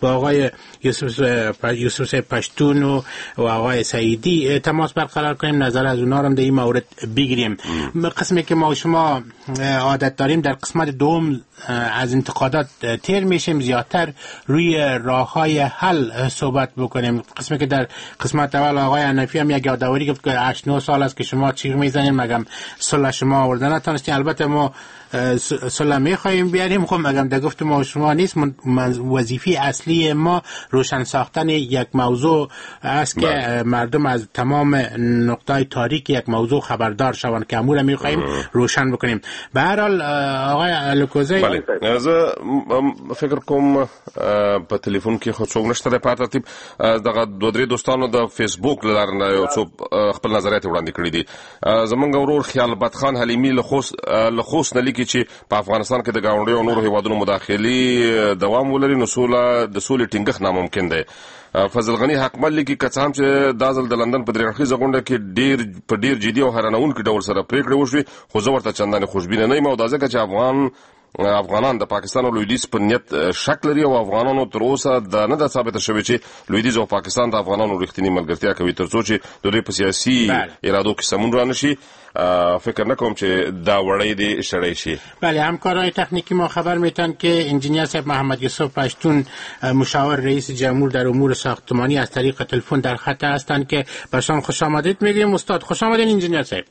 با آقای یوسف پشتون و آقای سعیدی تماس برقرار کنیم، نظر از اونا رو در این مورد بگیریم. قسمی که ما شما عادت داریم در قسمت دوم از انتقادات تیر میشیم، زیادتر روی راههای حل صحبت بکنیم. قسمی که در قسمت اول آقای حنفی هم یک یادآوری گفت که 8-9 سال است که شما چیغ میزنین مگم صلح شما آوردن نتونستین. البته ما صلح میخواهیم بیاریم، خب مگم در گفت ما شما نیست. وظیفه اصلی ما روشن ساختن یک موضوع است که مردم از تمام نقطه تاریک یک موضوع خبردار شوند که امور میخواهیم روشن بکنیم. به هر حال آقای الکوزی، بله زه فکر کوم په ټلیفون کې خو څوک نشته په ترتیب دغه دوه درې دوستانو د فیسبوک لارنه یو څو خپل نظریات وړاندې کړي دي. زمونږ ورور خیال بد خان حلیمی له خوست نه لیکي چې په افغانستان کې د ګاونډیو او نورو هیوادونو مداخلې دوام ولري نو د سولې ټینګښت ناممکن دی. فضل غنی حقمل لیکي که څه هم چې دا ځل د لندن په درې اړخیزه غونډه کې ډیر جدي او حیرانونکي ډول سره پریکړې وشوې، خو زه ورته چندانې خوشبینه نه یم او دا ځکه چې افغانان د پاکستان او لویدیځ په نیت شک لري او افغانانو تر اوسه دا نه ده ثابته شوې چې لویدیځ او پاکستان د افغانانو رښتینې ملګرتیا کوي، تر څو چې د دوی په سیاسي ارادو کې سمون را نشي. فکر نکنم چې دا وړی دی شړی شي. بله، همکارای تکنیکی ما خبر میتن که انجینیر صاحب محمد یوسف پشتون مشاور رئیس جمهور در امور ساختمانی از طریق تلفن در خط هستند که برشان خوش آمدید میگیم. استاد خوش آمدید انجینیر صاحب.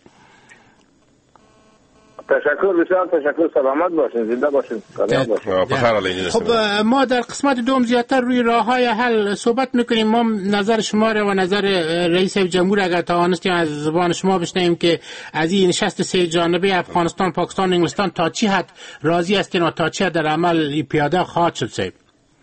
تشکر، بسیار تشکر، سلامت باشین، زنده باشین، سلامت باشین. خب ما در قسمت دوم زیادتر روی راههای حل صحبت میکنیم. ما نظر شما را و نظر رئیس جمهور اگر توانستیم از زبان شما بشنویم که از این نشست سه جانبه افغانستان، پاکستان و انگلستان تا چی حد راضی هستین و تا چی حد در عمل پیاده خواهد شد صاحب؟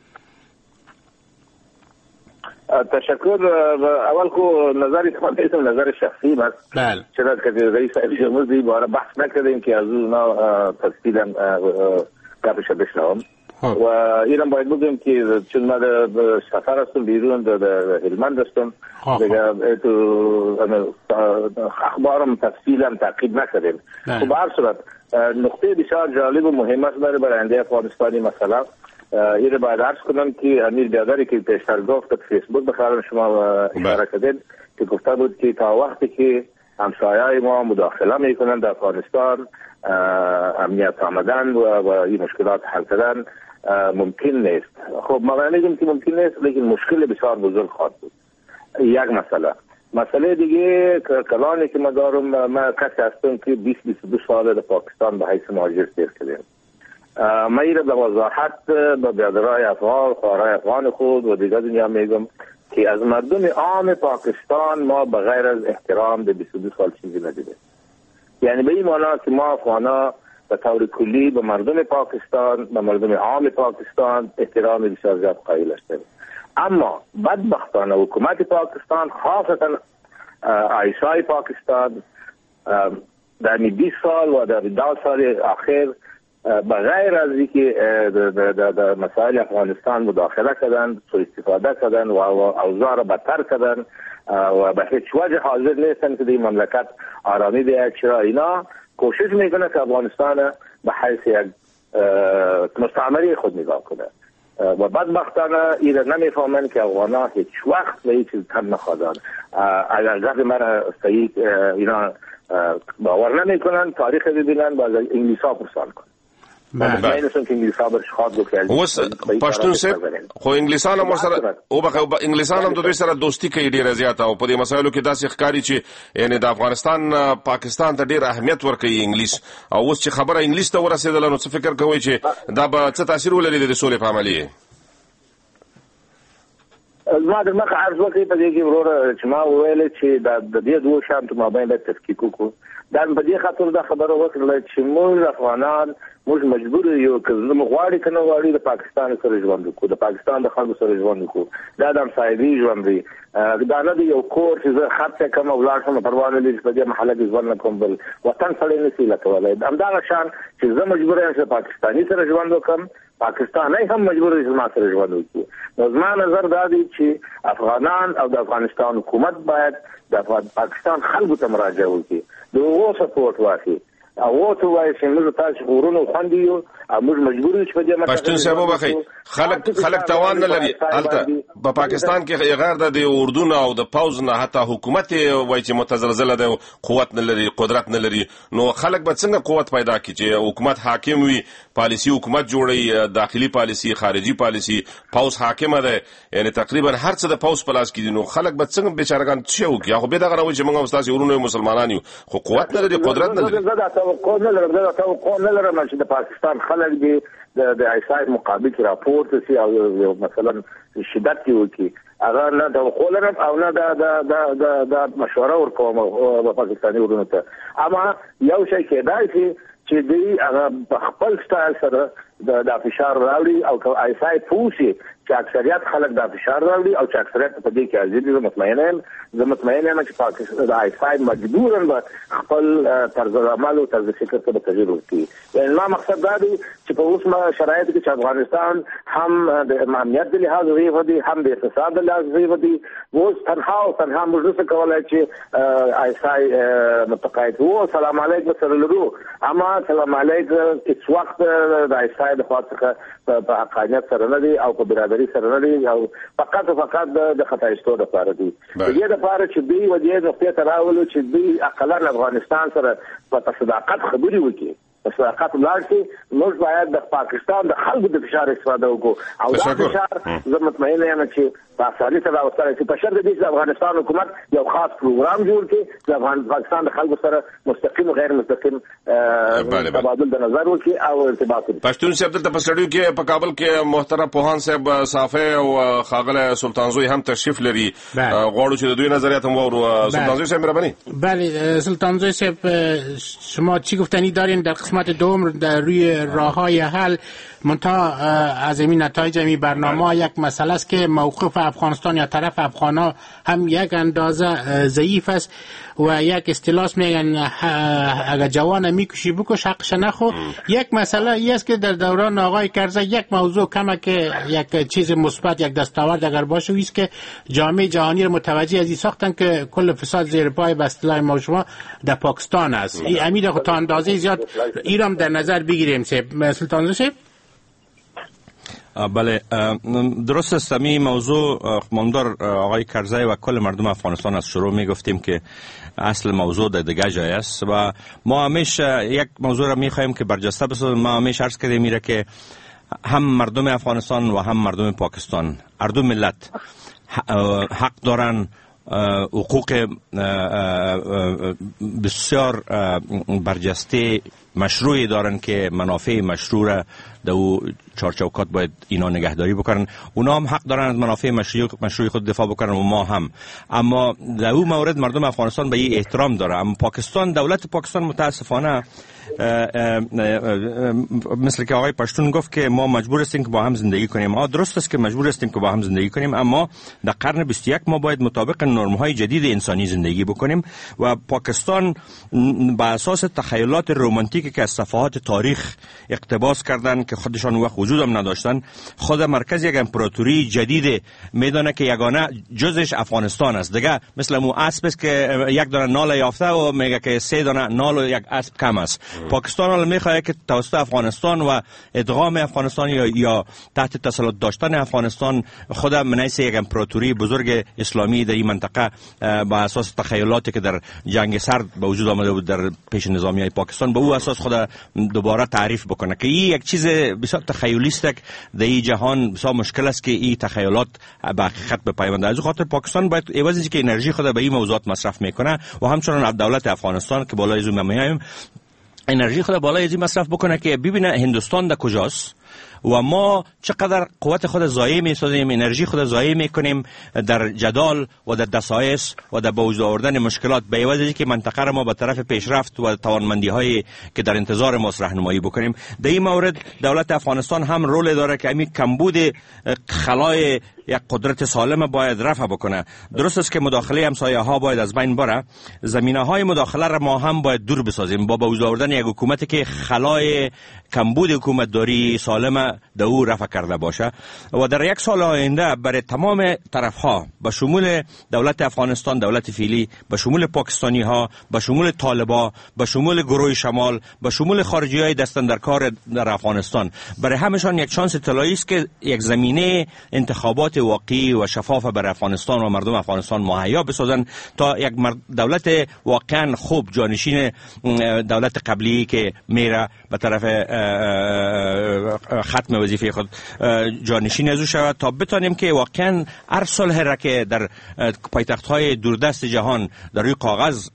تشکر. اول کو نظری که من دیدم نظر شخصی است. بله. چرا که رئیس جمهور دی باره بحث نکردیم که از اونا تفصیلا گپش بشنوم و اینم باید بگم که چون من سفر هستم بیرون در هلمند هستم دیگه تو اخبارم تفصیلا تعقیب نکردیم. خب به هر صورت نقطه بسیار جالب و مهم است برای آینده افغانستانی مثلا این رو باید عرض کنم که امیر بیادری که پیشتر گفت فیسبوک بخیران شما اشاره کردید که گفته بود که تا وقتی که همسایه‌های ما مداخله میکنند در افغانستان امنیت آمدن و این مشکلات حل کردن ممکن نیست. خب ما میگیم که ممکن نیست، لیکن مشکل بسیار بزرگ خواهد بود. یک مسئله دیگه کلانی که ما دارم، من کسی هستم که 20-22 ساله در پاکستان به حیث مهاجر سیر کردیم. من این به وضاحت به برادرای افغان، خواهرای افغان خود و دیگر دنیا میگم که از مردم عام پاکستان ما بغیر از احترام به 22 سال چیزی ندیدیم. یعنی به این معنا که ما افغانا به طور کلی به مردم پاکستان، به مردم عام پاکستان احترام بسیار زیاد قائل هستیم. اما بدبختانه حکومت پاکستان، خاصتا عیسای پاکستان، در 20 سال و در 10 سال اخیر بغیر از اینکه در مسائل افغانستان مداخله کردن، سوء استفاده کردن و اوضاع را بدتر کردن و به هیچ وجه حاضر نیستن که این مملکت آرامی بیاید. چرا اینا کوشش میکنه که افغانستان به حیث یک مستعمره خود نگاه کنه و بدبختانه این را نمیفهمن که افغانا هیچ وقت به این چیز تن نخواهدن. اگر گفت من صحیح اینا باور نمیکنن، تاریخ ببینن و از انگلیس ها پرسان کنن. اوس پښتون صاحب خو انګلیسان هم سره او به انګلیسان هم د دوی سره دوستی کوي ډیره زیاته او په دې مسایلو کې داسې ښکاري چې یعنی د افغانستان پاکستان ته ډیر اهمیت ورکوي انګلیس. او اوس چې خبره انګلیس ته ورسېدله نو څه فکر کوئ چې دا به څه تاثیر ولري د سولې په عملیه؟ ما در مخ عرض وکړي په دې کې وروره چې ما وویل چې د دې دوه شانتو مابین باید تفکیک وکړو. دا په دې خاطر دا خبره وکړله چې موږ افغانان موږ مجبور یو که زموږ غواړي که نه غواړي د پاکستان سره ژوند وکړو، د پاکستان د خلکو سره ژوند وکړو. دا د همسایګۍ ژوند دی، دا نه د یو کور چې زه خرڅ کړم او ولاړ شم پروا نه لري چې په دې محله کې ژوند نه کوم، بل وطن سړی نشي لکولی. همدغه شان چې زه مجبور یم چې پاکستاني سره ژوند وکړم، پاکستانی هم مجبور دی چې زما سره ژوند وکړي. نو زما نظر دا دی چې افغانان او د افغانستان حکومت باید د پاکستان خلکو ته مراجعه وکړي، د هغو سپورټ واخلي او ورته وایي چې موږ تاسو غرونه خوندي یو موږ مجبور یو چې په دې پښتون صاحب وبخي خلک توان نه لري البته په پاکستان کې غیر د اردو نه او د پوز نه حتی حکومت وایي چې متزلزله ده قوت نه لري قدرت نه لري نو خلک به څنګه قوت پیدا کړي چې حکومت حاکم وي پالیسی حکومت جوړي داخلي پالیسی خارجي پالیسی پوز حاکم ده یعنی تقریبا هر څه د پوز پلاس کې دي نو خلک به څنګه بیچارهګان څه وکړي خو به دا غواړي چې موږ استاد ورونه مسلمانان یو خو قوت نه لري قدرت نه لري دا توقع نه لرم چې د پاکستان خلک دي د ایسای مقابل کې راپورته سي او مثلا شدت کې وکړي هغه نه توقع لرم او نه د مشوره ورکوم په پاکستاني ورونو ته اما یو شی کېدای چې دی هغه خپل سټایل سره د فشار راوړي او ایسای پوښي چې اکثریت خلک د فشار راوړي او چې اکثریت په دې کې حاضر دي زه مطمئن یم چې پاکستان د ایسای مجبورن به خپل طرز عمل او طرز فکر ته تغییر ورکړي یعنی ما مقصد دا دی چې په اوسمه شرایطو کې چې افغانستان هم د امنیت د لحاظ ضعیف دي هم د اقتصاد د لحاظ ضعیف دي اوس تنها موږ څه کولای چې ایسای متقاعد وو سلام علیکم سره لرو اما سلام علیکم هیڅ وخت د ایسای د خاطر په حقانیت سره نه دي او په برابرۍ سره نه دي او فقط د خطایستو لپاره دي دې لپاره چې دوی ودې نقطې ته راولو چې دوی اقلا افغانستان سره په صداقت خبرې وکړي په صداقت ولاړ شي موږ باید د پاکستان د خلکو د فشار استفاده وکړو او دا فشار زه مطمئن یم چې په اسانۍ سره راوستل شي په شرط دی چې افغانستان حکومت یو خاص پروګرام جوړ کړي چې پاکستان د خلکو سره مستقیم او غیر مستقیم تبادل د نظر وکړي او ارتباط وکړي پښتون صاحب د پسړیو کې په کابل کې محترم پوهان صاحب صافه او خاغله سلطان زوی هم تشریف لري غواړو چې د دوی نظریات هم وورو سلطان زوی صاحب مهرباني بله سلطان زوی صاحب شما چی گفتنی دارین در قسمت دوم در روی راههای حل منتها از این نتایج این برنامه یک مسئله است که موقف افغانستان یا طرف افغانا هم یک اندازه ضعیف است و یک اصطلاح میگن اگر جوان میکشی بکش حقش نخو یک مسئله ای است که در دوران آقای کرزی یک موضوع کمه که یک چیز مثبت یک دستاورد اگر باشه است که جامعه جهانی رو متوجه از این ساختن که کل فساد زیر پای به اصطلاح ما شما در پاکستان است این امید تا اندازه زیاد ایران در نظر بگیریم سلطان صاحب بله درست است می موضوع مامدار آقای کرزی و کل مردم افغانستان از شروع می گفتیم که اصل موضوع در دیگه جای است و ما همیشه یک موضوع را می خواهیم که برجسته بسازیم ما همیشه عرض کردیم میره که هم مردم افغانستان و هم مردم پاکستان هر دو ملت حق دارن حقوق بسیار برجسته مشروعی دارن که منافع مشروع را در او چارچوکات باید اینا نگهداری بکنن اونا هم حق دارن از منافع مشروع خود دفاع بکنن و ما هم اما در او مورد مردم افغانستان به این احترام داره اما پاکستان دولت پاکستان متاسفانه مثل که آقای پشتون گفت که ما مجبور هستیم که با هم زندگی کنیم درست است که مجبور هستیم که با هم زندگی کنیم اما در قرن 21 ما باید مطابق نرم‌های جدید انسانی زندگی بکنیم و پاکستان بر اساس تخیلات رمانتیکی که از صفحات تاریخ اقتباس کردن که خودشان وقت وجود هم نداشتن خود مرکز یک امپراتوری جدید میدونه که یگانه جزش افغانستان است دیگه مثل مو اسب است که یک دانه نال یافته و میگه که 3 دانه نال و یک اسب کم است پاکستان حالا میخواد که توسط افغانستان و ادغام افغانستان یا تحت تسلط داشتن افغانستان خود منیس یک امپراتوری بزرگ اسلامی در این منطقه با اساس تخیلاتی که در جنگ سرد به وجود آمده بود در پیش نظامیای پاکستان به او اساس خود دوباره تعریف بکنه که این یک چیز بسیار تخیلیست در این جهان بسیار مشکل است که این تخیلات به حقیقت بپیونده از خاطر پاکستان باید عوضی که انرژی خود به این موضوعات مصرف میکنه و همچنان دولت افغانستان که بالای زوم میایم انرژی خود بالای ازی مصرف بکنه که ببینه هندوستان در کجاست و ما چقدر قوت خود ضایع می‌سازیم انرژی خود ضایع می‌کنیم در جدال و در دسایس و در به وجود آوردن مشکلات به عوض اینکه منطقه را ما به طرف پیشرفت و توانمندی‌هایی که در انتظار ماست راهنمایی بکنیم در این مورد دولت افغانستان هم رول داره که همین کمبود خلای یک قدرت سالم باید رفع بکنه درست است که مداخله همسایه ها باید از بین بره زمینه های مداخله را ما هم باید دور بسازیم با وجود آوردن یک حکومتی که خلای کمبود حکومت داری سالم سالم در او رفع کرده باشه و در یک سال آینده برای تمام طرف ها به شمول دولت افغانستان، دولت فعلی، به شمول پاکستانی ها، به شمول طالبا، به شمول گروه شمال، به شمول خارجی های دستن در کار در افغانستان، برای همشان یک شانس طلایی است که یک زمینه انتخابات واقعی و شفاف برای افغانستان و مردم افغانستان مهیا بسازن تا یک دولت واقعا خوب جانشین دولت قبلی که میره به طرف ختم وظیفه خود جانشین از او شود، تا بتانیم که واقعا هر صلح را که در پایتخت‌های دوردست جهان در روی کاغذ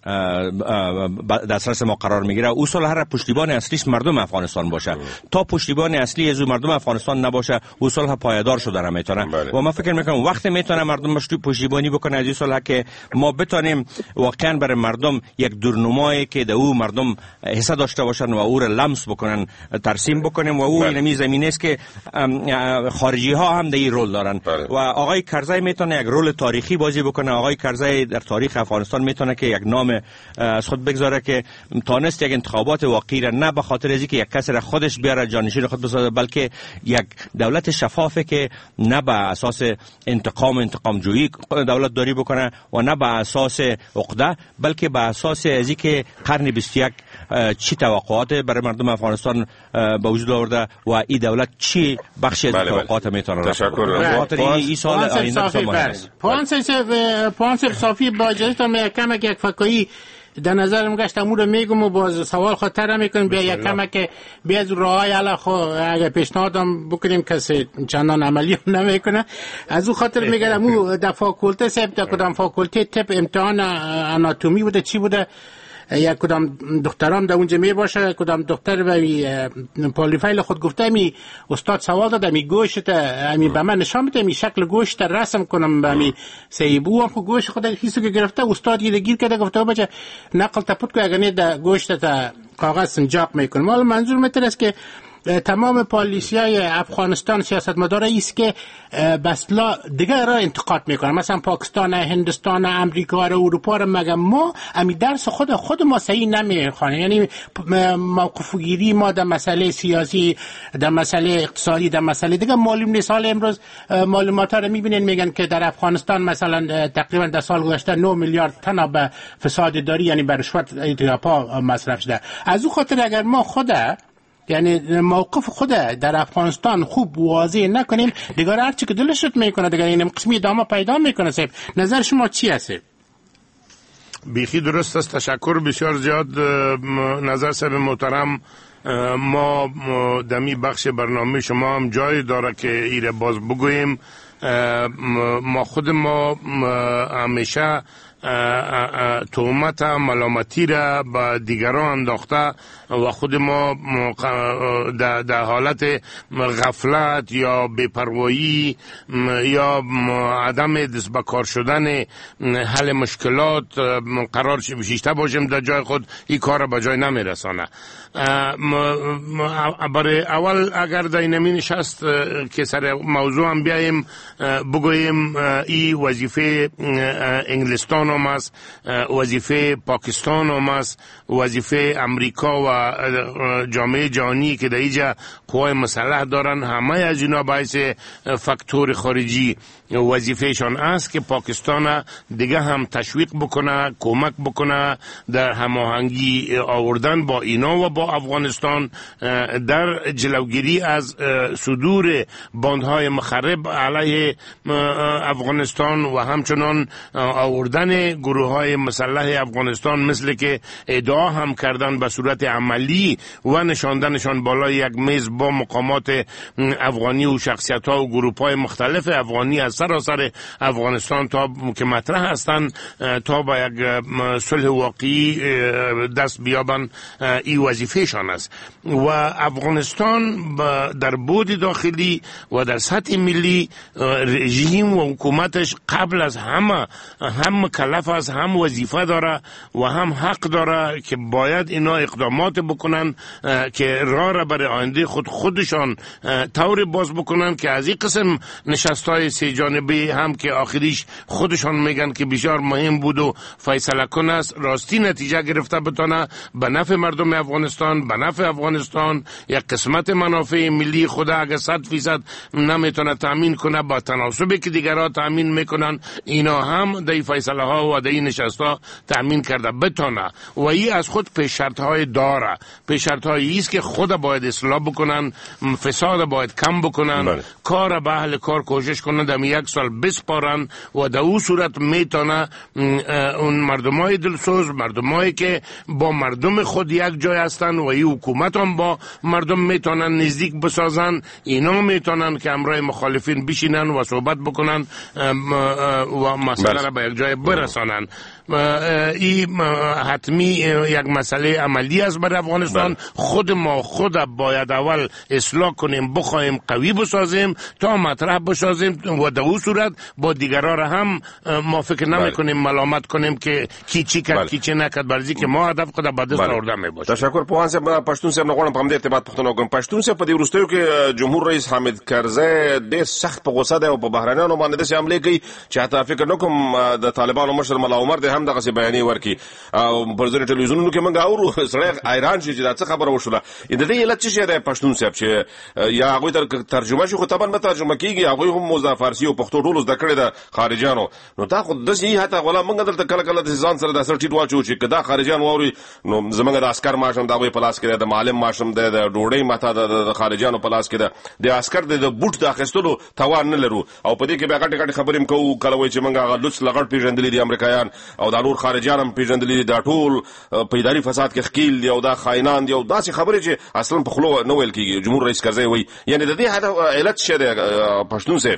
دسترس ما قرار میگیره، او صلح را پشتیبان اصلیش مردم افغانستان باشه. تا پشتیبان اصلی از مردم افغانستان نباشه، او صلح پایدار شده نمیتونه. و من فکر میکنم وقتی میتونه مردم پشتیبانی بکنه از این صلح که ما بتونیم واقعا برای مردم یک دورنمایی که در او مردم حصه داشته باشن و او را لمس بکنن ترسیم بکنیم و او اینمی زمینه است که خارجی ها هم در این رول دارن. و آقای کرزی میتونه یک رول تاریخی بازی بکنه. آقای کرزی در تاریخ افغانستان میتونه که یک نام از خود بگذاره که تانست یک انتخابات واقعی را نه به خاطر از اینکه یک کس را خودش بیاره جانشین خود بسازه، بلکه یک دولت شفافه که نه به اساس انتقام جویی دولت داری بکنه و نه به اساس عقده، بلکه به اساس از اینکه قرن 21 چی توقعات برای مردم افغانستان به وجود آورده و این دولت چی بخش از توقعات میتونه رفع کنه. این سال آینده مهم است. پوانس صافی با اجازهتون کمک یک فکایی در نظرم گشت امور میگم و باز سوال خاطر میکنم بیا یک کمک بیا از راهای علا خو اگه پیشنهادم بکنیم کسی چندان عملی نمیکنه. از او خاطر میگم او در فاکولته سبت کدام فاکولته تپ امتحان آناتومی بوده چی بوده، یک کدام دخترام در اونجا می باشه، کدام دختر به پالیفایل خود گفته می استاد سوال داده می گوشت می به من نشان بده می شکل گوشت رسم کنم به می سیبو هم خود گوشت خود کیسو که گرفته استاد یه گیر کرده گفته بچه نقل تپوت که اگر نه گوشت تا کاغذ سنجاق میکنم. حالا منظور میتونه است که تمام پالیسیای افغانستان سیاستمدار است که بسلا دیگر را انتقاد میکنه، مثلا پاکستان، هندوستان، امریکا را، اروپا را، مگه ما امی درس خود ما صحیح نمیخوانیم؟ یعنی موقف گیری ما در مسئله سیاسی، در مسئله اقتصادی، در مسئله دیگه معلوم نیست. حال امروز معلومات را میبینین میگن که در افغانستان مثلا تقریبا در سال گذشته 9 میلیارد تن به فساد داری یعنی به رشوت ایتیاپا مصرف شده. از او خاطر اگر ما یعنی موقف خود در افغانستان خوب واضح نکنیم دیگر هر چی که دلشت میکنه دیگر این قسمی ادامه پیدا میکنه. صاحب نظر شما چی هست؟ بیخی درست است، تشکر بسیار زیاد نظر صاحب محترم. ما دمی بخش برنامه شما هم جای داره که ایره باز بگویم. ما خود ما همیشه تهمت ملامتی را به دیگران انداخته و خود ما در حالت غفلت یا بی‌پروایی یا عدم دست به کار شدن حل مشکلات قرار بشیشته باشیم در جای خود، این کار را به جای نمیرسانه. برای اول اگر در اینمی نشست که سر موضوع هم بیاییم بگوییم این وظیفه انگلستان هم است، وظیفه پاکستان هم است، وظیفه امریکا و جامعه جهانی که در اینجا قوای مسلح دارن، همه از اینا باعث فاکتور خارجی وظیفهشان است که پاکستان دیگه هم تشویق بکنه، کمک بکنه در هماهنگی آوردن با اینا و با افغانستان در جلوگیری از صدور باندهای مخرب علیه افغانستان و همچنان آوردن گروه های مسلح افغانستان مثل که ادعا هم کردن به صورت عملی و نشاندنشان بالای یک میز با مقامات افغانی و شخصیت ها و گروه های مختلف افغانی از سراسر افغانستان تا که مطرح هستند تا به یک صلح واقعی دست بیابن، این وظیفهشان است. و افغانستان در بود داخلی و در سطح ملی رژیم و حکومتش قبل از همه کلک مکلف است، هم وظیفه داره و هم حق داره که باید اینا اقدامات بکنن که راه را برای آینده خودشان طور باز بکنن که از این قسم نشستای سه جانبه هم که آخریش خودشان میگن که بسیار مهم بود و فیصله کن است، راستی نتیجه گرفته بتونه به نفع مردم افغانستان، به نفع افغانستان یک قسمت منافع ملی خود اگر 100% نمیتونه تامین کنه با تناسبی که دیگرها تامین میکنن، اینا هم در فیصله ها و در نشست ها تامین کرده بتونه و این از خود پیش شرط های داره. پیش شرط هایی است که خود باید اصلاح بکنن، فساد باید کم بکنن، کار به اهل کار کوشش کنن در یک سال بسپارن و در اون صورت میتونه اون مردمای دلسوز، مردمایی که با مردم خود یک جای هستن و این حکومت هم با مردم میتونن نزدیک بسازن، اینا میتونن که امرای مخالفین بشینن و صحبت بکنن و مسئله را به یک جای برسانن. این حتمی یک مسئله عملی است برای افغانستان. خود ما باید اول اصلاح کنیم، بخوایم قوی بسازیم تا مطرح بسازیم و در اون صورت با دیگران را هم ما فکر نمی کنیم ملامت کنیم که کی چی کرد کی چی نکرد، برزی که ما هدف خود به دست آورده می باشه. تشکر. پوهان صاحب پښتون صاحب نه غواړم په همدې ارتباط پوښتنه وکړم. پښتون صاحب په دې وروستیو کې جمهور رئیس حامد کرزی ډېر سخت په غوسه دی او په بهرنیانو باندې داسې حملې کوي چې حتی فکر نه کوم د طالبانو مشر ملا عمر دی هم دغسې بیانیې ورکړي او پر ځینو ټلویزیونونو کې موږ اورو سړی حیران شي چې دا څه خبره وشوله. د دې علت څه شی دی پښتون صاحب چې یا هغوی ته ترجمه شي، خو طبعا به ترجمه کېږي، هغوی هم مو د فارسي او پښتو ټولو زده کړې ده خارجیانو. نو دا خو داسې حتی غلا موږ دلته کله کله د ځان سره د سر ټیټ واچو چې که دا خارجیان واوري نو زموږ د عسکر معاشم د هغوی په لاس کې دی، د معلم معاشم دی، د ډوډۍ ماته د خارجیانو په لاس کې ده، د عسکر د بوټ د اخیستلو توان نه لرو او په دې کې بیا غټې غټې خبرې هم کوو. کله وایي چې موږ هغه لوڅ لغړ پېژندلي دي امریکایان او دا نور خارجیان هم پېژندلي دي، دا ټول په اداري فساد کې ښکیل دي او دا خاینان دي او داسې خبرې چې اصلا په خوله نه ویل کېږي. جمهور رئیس کرزی وایي یعنې د دې علت څه دی پښتون صاحب؟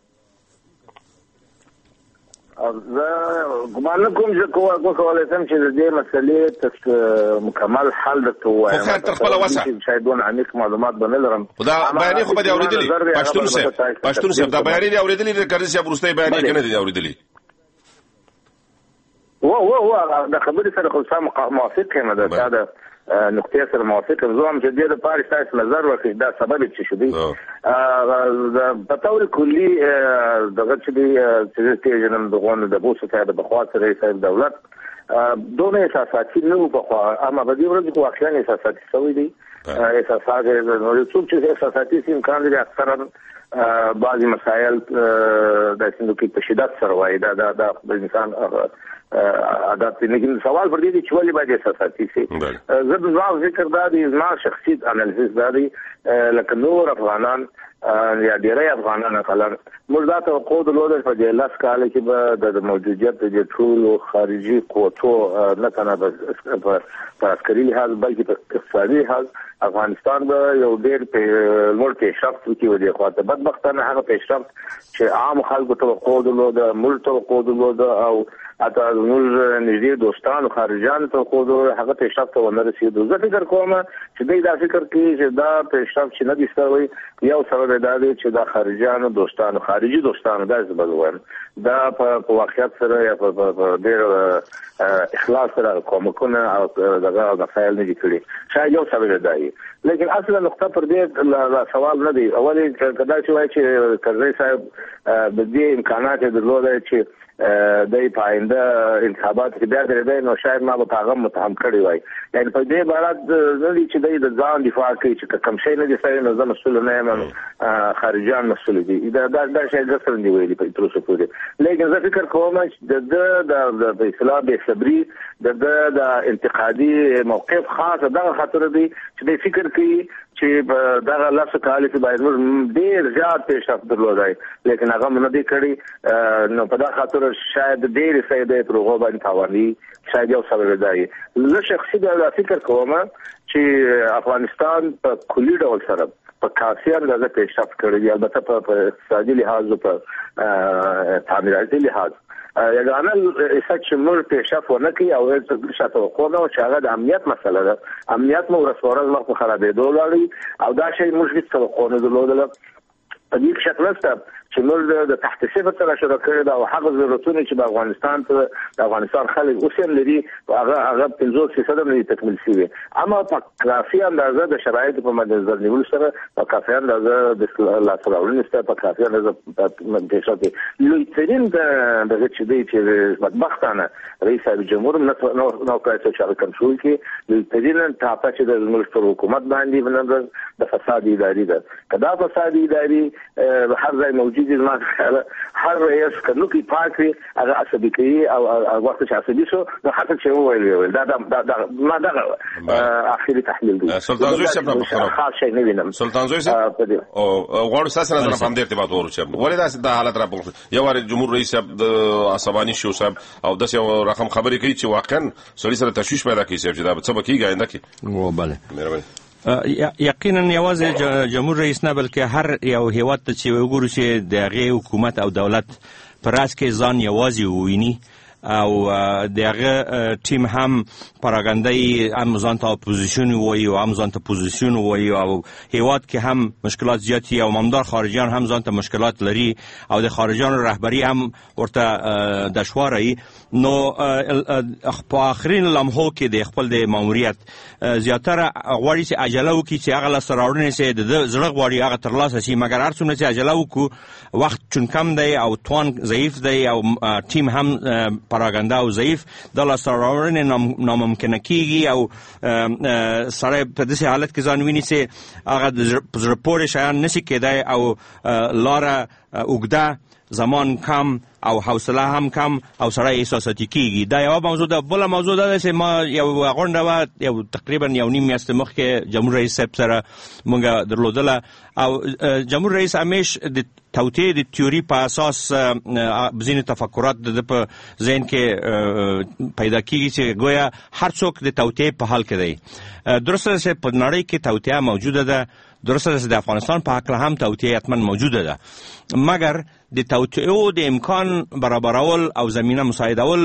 زه ګمان نه کوم چې کولی شم چې د دې مسلې مکمل حل درته ووایم، خو خیر تر خپله وسه شاید دونه عمیق معلومات به نه لرم. خو دا بیانې خو به دې اورېدلي پښتون صاحب، دا بیانې دې اورېدلي د کرزي صاحب وروستۍ بیانې که نه دي اورېدلي؟ د خبرې سره خو ستا موافق یم، د تا د نقطې سره موافق یم. زه هم چې دې دپاره ستاسو نظر ورکړي دا سبب چې شو دی په طور کلي دغه چې دی چې زه پېژنم دغونه د بوسو صاحب د پخوا رئیس صاحب دولت دونه احساساتي نه و پخوا، اما په دې ورځ کې واقعا احساساتي شوی دی. احساسات څوک چې احساساتي سي امکان لري اکثرا بعضې مسایل داسې نو کې په شدت سره وایي دا د انسان عادت دی. لیکن سوال پر دې دی چې ولې باید احساساتي سي. زه د ځان ذکر دا دی، زما شخصي انالیسس دا دی لکه نور افغانان یا ډېری افغانان اقلا موږ دا توقع درلوده په دې 10 کال کې به د موجودیت د ټولو خارجي قوتو نه تنه په عسکري لحاظ بلکې په اقتصادي لحاظ افغانستان به یو ډېر لوړ پیشرفت وکړي و دې خواته. بدبختانه هغه پیشرفت چې عام خلکو توقع درلوده، موږ توقع درلوده او حتی زموږ نږدې دوستانو خارجیانو توقع درلوده، هغه پیشرفت ته ونه رسېدو. زه فکر کوم چې دوی دا فکر کوي چې دا پیشرفت چې نه دي شوی، یو سبب دا دی چې دا خارجیانو دوستانو خارجي دوستانو داسې به ووایم دا په واقعیت سره یا په ډېر اخلاص سره کومکونه او دغه مسایل نه دي کړي، شاید یو سبب دا وي. لیکن اصلا نقطه پر دې سوال نه دی. اولې که دا چې وایي چې کرزی صاحب د دې امکانات یې درلوده چې د پاینده انتخابات کې بیا درېدی، نو شاید ما به په هغه متهم کړی وای. یعنې په دې عبارت نه دي چې دی د ځان دفاع کوي چې که کوم شی نه دي شوی نو زه مسؤل نه یم، خارجیان مسؤل دي. دا شی زه سره دي ویلي تر اوسه پورې. لیکن زه فکر کوم چې د ده په اصطلاح بې صبري د ده د انتقادي موقف خاص دغه خاطر دی چې دی فکر کوي چې په دغه 10 کال کې باید موږ ډېر زیات پیشرفت درلودی، لیکن هغه مو نه دی کړی. نو په دغه خاطر شاید ډېرې سیدې پر هغو باندې تاواني، شاید یو سبب دا وي. زه شخصي دا فکر کوم چې افغانستان په کلي ډول سره په کافي اندازه پیشرفت کړی دی، البته په اقتصادي لحاظ او په تعمیراتي لحاظ یگانه ایسا چې موږ پیشرفت ونه کړي او هېڅ شاته توقع نه وه چې هغه د امنیت مسله ده. امنیت مو ورځ په ورځ مخ په خرابېدو ولاړی او دا شی موږ هېڅ توقع نه درلودله. په دې کې شک نشته چې موږ د تحت صفر سره شروع کړی دا او هغه ضرورتونه چې د افغانستان خلک اوس هم لري هغه 50% نه تکمیل شوی اما په کافي اندازه د شرایطو په مد نظر نیول سره په کافي اندازه د لاسراوړنې سره په کافي اندازه د شته لوی ترين د چې دی چې بدبختانه رئیس جمهور نو کړی چې کنټرول کې لوی ترين ټاپه چې د ملک حکومت باندې ولندر د فساد اداري ده کدا فساد اداري هر ځای موجود دي هر رئیس کنو کې پاکي هغه عصبي کوي او وخت چې عصبي شو نو حتی چې ویل دا ما دا اخیری تحلیل دی سلطان زوی صاحب په خاص شي نه وینم سلطان زوی صاحب او غوړ ساسره نه په دې ارتباط ورچ ولې دا حالت را پوښ یو واره جمهور رئیس صاحب د عصبانی شو صاحب او د یو رقم خبرې کوي چې واقعا سړي سره تشویش پیدا کوي چې دا څه بکیږي آینده کې و بله مهرباني یقینا یوازې جمهور رئیس نه بلکې هر یو هیواد ته چې وګورو چې د هغې حکومت او دولت په راز کې ځان یوازې وویني او دغه ټیم هم پراګندای هم ځان ته اپوزیشن وایي او هم ځان ته پوزیشن وایي او هیواد کې هم مشکلات زیاتی او مامدار خارجیان هم ځان ته مشکلات لري او د خارجیانو رهبری هم ورته دشواري نو په آخرین لمحو کې د خپل د ماموریت زیاتره غواړي چې عجله وکړي چې هغه لاسته راوړنې چې د زړه غواړي هغه ترلاسه شي مګر هر څومره چې عجله وکړو وخت چون کم دی او توان ضعیف دی او ټیم هم پراګنده او ضعیف د لاسته راوړنې ناممکنه کیږي او سړی په داسې حالت کې ځان ویني چې هغه د زړه پورې شیان نشي کېدای او لاره اوږده زمان کم او حوصله هم کم او سړی احساساتي کیږي دا یو موضوع ده بله موضوع ده چې ما یو غونډه وه یو تقریبا یو نیم میاشتې مخکې جمهور رئیس صاحب سره مونږ درلودله او جمهور رئیس همیش د توطئې د تیوري په اساس ځینې تفکرات د په ذهن کې پیدا کیږي چې گویا هر څوک د توطئې په حال کې دی درسته چې په نړۍ کې توطئه موجوده ده درسته چې د افغانستان په حق هم توطئه حتما موجوده ده مګر د توطئې د امکان برابرول او زمینه مساعدول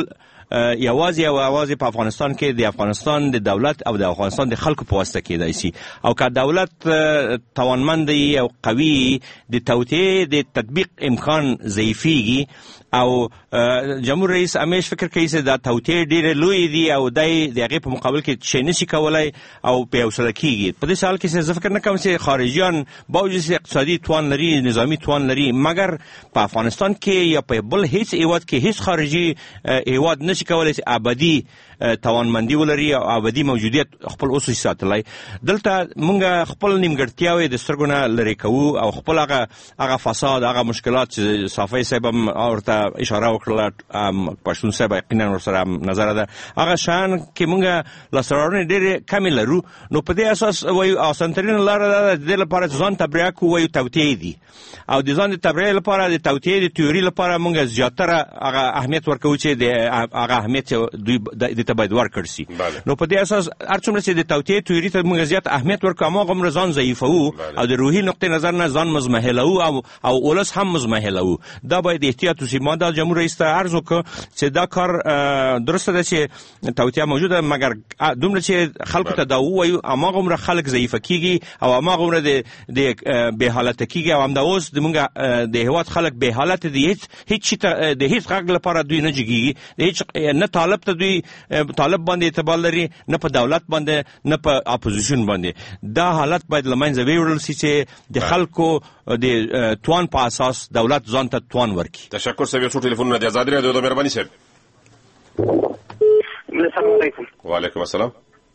یوازې په افغانستان کې د افغانستان د دولت او د افغانستان د خلکو په واسطه کېدای شي او که دولت توانمند او قوي د توطئې د تطبیق امکان ضعیفیږي او جمهور رئیس همیش فکر کوي چې دا توطئې ډېرې لوی دي او د هغې په مقابل کې شی نشي کولی او په حوصله کېږي په دې حال کې زه فکر نه کوم چې خارجیان باوجود چې اقتصادي توان لري نظامي توان لري مګر په افغانستان کې یا په بل هیڅ هیواد کې هیڅ خارجي هیواد نشي کولی چې ابدي توانمندي ولري او ابدي موجودیت خپل اوسو ساتلی دلته مونږ خپل نیمګړتیاوې د سترګو نه لرې کوو او خپل هغه فساد هغه مشکلات چې صافی صاحب هم ورته اشاره وکړله پښتون صاحب یقینا ورسره نظر ده هغه شیان کې مونږ لاسته راوړنې ډېرې کمې لرو نو په دې اساس وایو اسانترینه لاره ده د دې لپاره چې ځان تبرئه کړو وایو توطئې دي او د ځان د تبرئې لپاره د توطئې د تیوري لپاره مونږ زیاتره هغه اهمیت ورکوو چې د هغه اهمیت دوی ته باید ورکړ شي نو په دې اساس هر څومره چې د توطئې تیوري ته موږ زیات اهمیت ورکوو هماغومره ځان ضعیفوو او د روحي نقطې نظر نه ځان مزمحلوو او ولس هم مزمحلوو دا باید احتیاط وشي ما دا جمهور رئیس ته عرض وکړ چې دا کار درسته ده چې توطئه موجوده مګر دومره چې خلکو ته دا ووایو هماغومره خلک ضعیفه کیږي او هماغومره د بې حالته کیږي او همدا اوس زموږ د هېواد خلک بې حالته دي هیڅ شي ته د هیڅ غږ لپاره دوی نه جګیږي د هیڅ نه طالب ته دوی طالب باندې اعتبار لري نه په دولت باندې نه په اپوزیشن باندې دا حالت باید له منځه ویوړل شي چې د خلکو د توان په اساس دولت ځان ته توان ورکړي تشکر صاحب یو څو ټلیفونونه د ازادي راډیو د مهرباني صاحب السلام علیکم وعلیکم السلام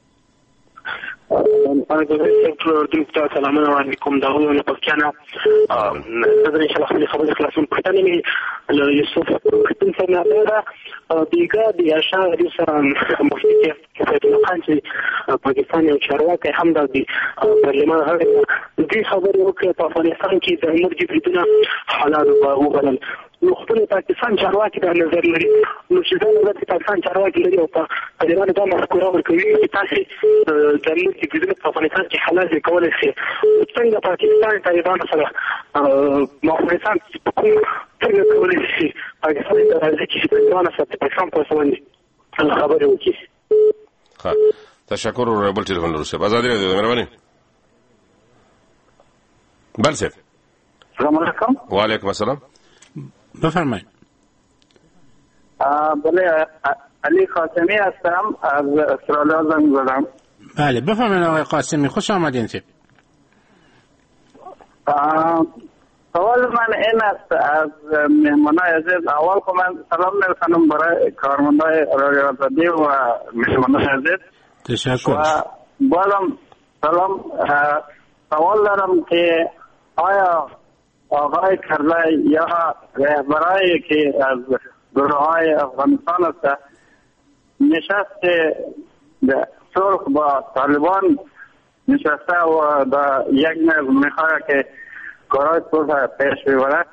دكتور سلام عليكم داوود انا بكينا نقدر ان شاء الله خلي خبر خلاصون بحتاني يوسف كنت سمعنا بيقا بيشار يسران مفتي كيف القانسي باكستاني وشارواكي حمد دي برلمان هذا دي خبر وكي افغانستان کې د مرجي بدون حلال وبلل نو خپل پاکستان چارواکي د نظر لري نو چې دا د پاکستان چارواکي لري او په طالبانو دا مفکوره ورکوي چې تاسو د مرجي بدون په افغانستان کې حلال کولای شي څنګه پاکستان طالبانو سره افغانستان څنګه کولای شي پاکستان د راځي چې طالبانو سره پاکستان په سمندي خبرې وکړي ها تشکر بل ټلیفون وروسته ازادي راډیو مهرباني بل څه سلام علیکم. و علیکم السلام. بفرمایید. بله، علی قاسمی هستم، از استرالیا زنگ زدم. بله بفرمایید آقای قاسمی، خوش آمدین. سوال من این است از مهمانای عزیز. اول که من سلام میرسانم برای کارمندای رادیو آزادی و مهمانای عزیز. تشکر. و بازم سلام. سوال دارم که آیا آقای کرزی یا رهبرایی که از گروه های افغانستان است نشست صلح با طالبان نشسته و در یک میز میخواد که کارهای صلح پیش ببرد؟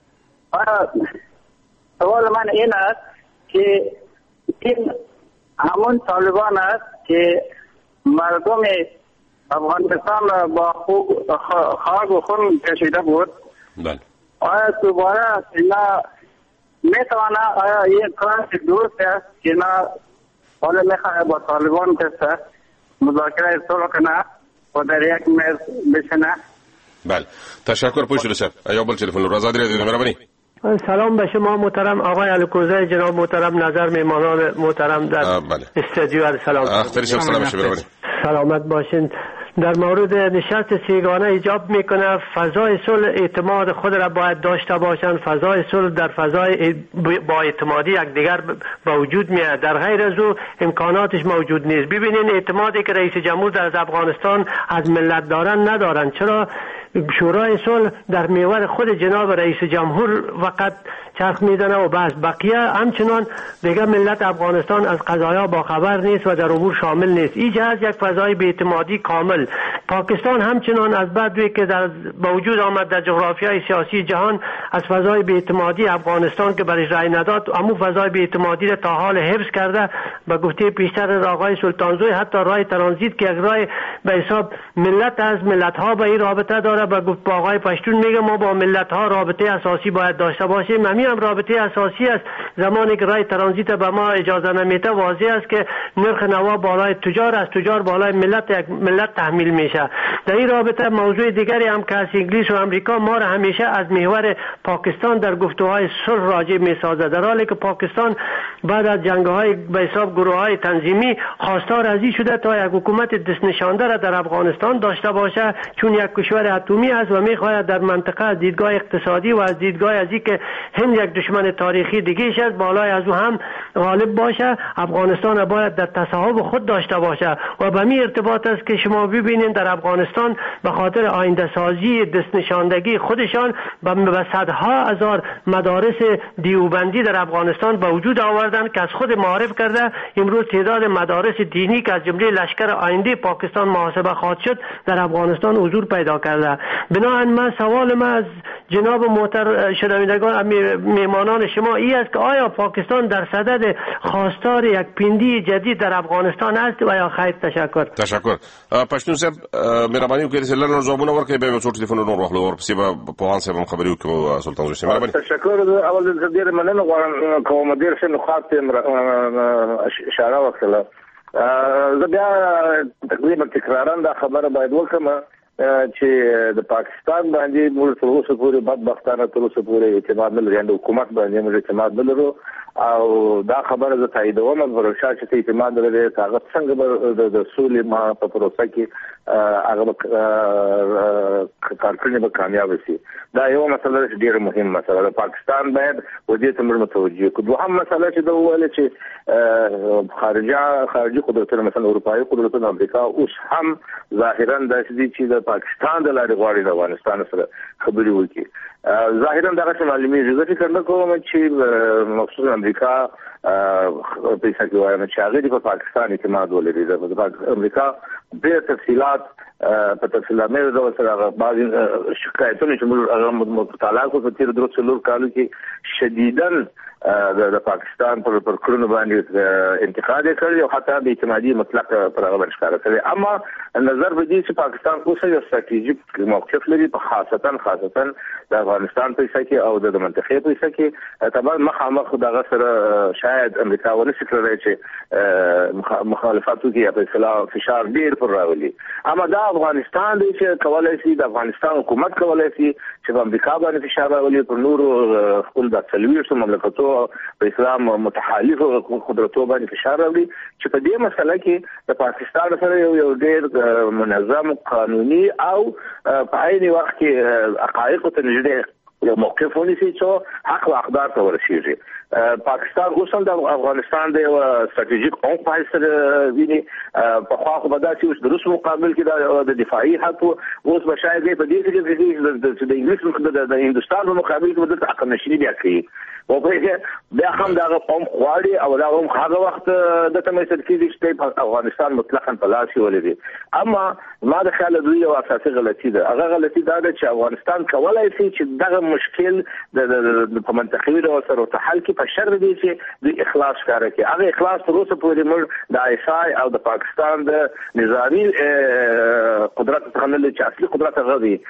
سوال من این است که این همون طالبان است که مردم افغانستان را با خاک و خون کشیده بود. بله. آیا دوباره اینا میتوانه، آیا این کار درست است که اینا حالا میخواه با طالبان کسته مذاکره صلح کنه و در یک میز بشنه؟ بله تشکر. پوشیده صاحب یا بل تلفن رو آزادی رادیو مهربانی. سلام به شما محترم آقای الکوزی، جناب محترم نظر میمانان محترم در استودیو. سلام. اختری شب سلام بشه مهربانی. سلامت باشین. در مورد نشست سیگانه ایجاب میکنه فضای صلح اعتماد خود را باید داشته باشند. فضای صلح در فضای با اعتمادی یکدیگر به وجود میاد، در غیر از او امکاناتش موجود نیست. ببینین اعتمادی که رئیس جمهور در افغانستان از ملت دارن ندارن. چرا؟ شورای صلح در میوه خود جناب رئیس جمهور فقط چرخ میزنه و بس، بقیه همچنان دیگه ملت افغانستان از قضایا با خبر نیست و در امور شامل نیست. ایجا از یک فضای بی‌اعتمادی کامل. پاکستان همچنان از بعدی که با وجود آمد در جغرافیای سیاسی جهان از فضای بی‌اعتمادی افغانستان که برش رای نداد، امو فضای بی‌اعتمادی را تا حال حفظ کرده. به گفته پیشتر آقای سلطانزوی حتی راه ترانزیت که یک راه به حساب ملت از ملت ها به این رابطه داره، به گفت آقای پشتون میگه ما با ملت ها رابطه اساسی باید داشته باشیم. همین هم رابطه اساسی است. زمانی که راه ترانزیت به ما اجازه نمیده، واضح است که نرخ نوا بالای تجار است، تجار بالای ملت تحمیل میشه. در این رابطه موضوع دیگری هم که از انگلیس و امریکا ما را همیشه از محور پاکستان در گفتگوهای صلح راجع میسازه، در حالی که پاکستان بعد از جنگ‌های به حساب گروه‌های تنظیمی خواستار از این شده تا یک حکومت دست نشانده را در افغانستان داشته باشه، چون یک کشور اتمی است و می‌خواهد در منطقه از دیدگاه اقتصادی و از دیدگاه از اینکه هند یک دشمن تاریخی دیگه است بالای از او هم غالب باشه. افغانستان باید در تصاحب خود داشته باشه و به می ارتباط است که شما ببینید در افغانستان به خاطر آینده سازی دست نشاندگی خودشان به صدها هزار مدارس دیوبندی در افغانستان به وجود آوردن که از خود معرف کرده امروز تعداد مدارس دینی که از جمله لشکر آینده پاکستان محاسبه خواهد شد در افغانستان حضور پیدا کرده. بنابراین من سوال من از جناب محترم شنوندگان میهمانان شما این است که آیا پاکستان در صدد خواستار یک پیندی جدید در افغانستان است و یا خیر؟ تشکر. پښتون صاحب مهرباني وکړئ چې لږ ځوابونه ورکړئ، بیا به څو ټلیفونونه نور واخلو ورپسې به پوهان صاحب هم خبرې وکړو. سلطان زوی صاحب مهرباني. تشکر. اول د ډېرې مننه غواړم کوم ډېر ښه نقاط اشاره وکړه. زه بیا تقریبا تکرارا دا خبره باید وکړم چې د پاکستان باندې موږ تر اوسه پورې بدبختانه تر اوسه پورې اعتماد نه لرو، د حکومت باندې موږ اعتماد نه لرو او دا خبره زه تاییدوم. ورشا چې اعتماد لري هغه څنګه به د سولې ما په پروسه کې هغه کارکړنې به کامیاب شي. دا یو مسله چې ډیره مهمه مسله ده. پاکستان باید ودې ته موږ متوجه کړو. دوهم مسله چې دا ویل چې خارجي قدرتونه مثلا اروپایي قدرتونه امریکا اوس هم ظاهرا داسې چې د پاکستان د لارې غواړي د افغانستان سره خبرې وکړي. ظاهرا دغه څه معلومیږي. زه فکر نه کوم چې مخصوصا امریکا پیسې کې وایم چې هغه د پاکستان اعتماد ولري. د امریکا ډېر تفصیلات په تفصیلات مې د سره بعض شکایتونه چې موږ مطالعه کوو په تیر 3 کالو کې شدیداً د پاکستان پر کړنو باندې انتقاد کړی او حتی د اعتمادي مطلق پر هغه باندې ښکاره کړی. اما نظر به دي چې پاکستان اوس یو ستراتیژیک موقف لري په خاصتا د افغانستان په څیر کې او د منطقې په څیر کې طبعا مخامخ دغه سره شاید امریکا ونشي کولای چې مخالفت وکړي په اصطلاح فشار ډیر پر راولي. اما دا افغانستان دی چې کولای شي د افغانستان حکومت کولای شي چې په امریکا باندې فشار راولي پر نورو خپل د څلويشتو مملکتو په اسلام متحالف قدرتو باندې فشار راولي چې په دې مسله کې د پاکستان سره یو ډیر منظم قانوني او په عین وخت کې حقایق ته نږدې یو موقف ونیسي چې حق او اقدار ته ورسیږي. پاکستان اوس هم د افغانستان د ستراتیژیک قوم په سره ویني په خوا خو بدا چې د روس مقابل کې د دفاعي حق اوس بشاید په دې کې د انګلیس د هندستان په مقابل کې د حق نشي بیا کوي او په بیا هم دا قوم خواړي او دا هم هغه وخت د تمثيل کې چې افغانستان مطلقاً په لاس ولري. اما ما د خیال دوی یو اساسي غلطي ده. هغه غلطي دا ده چې افغانستان کولای شي چې دغه مشکل د منطقوي ډول سره تحل کې په شرط دی چې د اخلاص کار کوي. هغه اخلاص تر اوسه پورې موږ د آیسای او د پاکستان د نظامی قدرت څخه چې اصلي قدرت هغه دی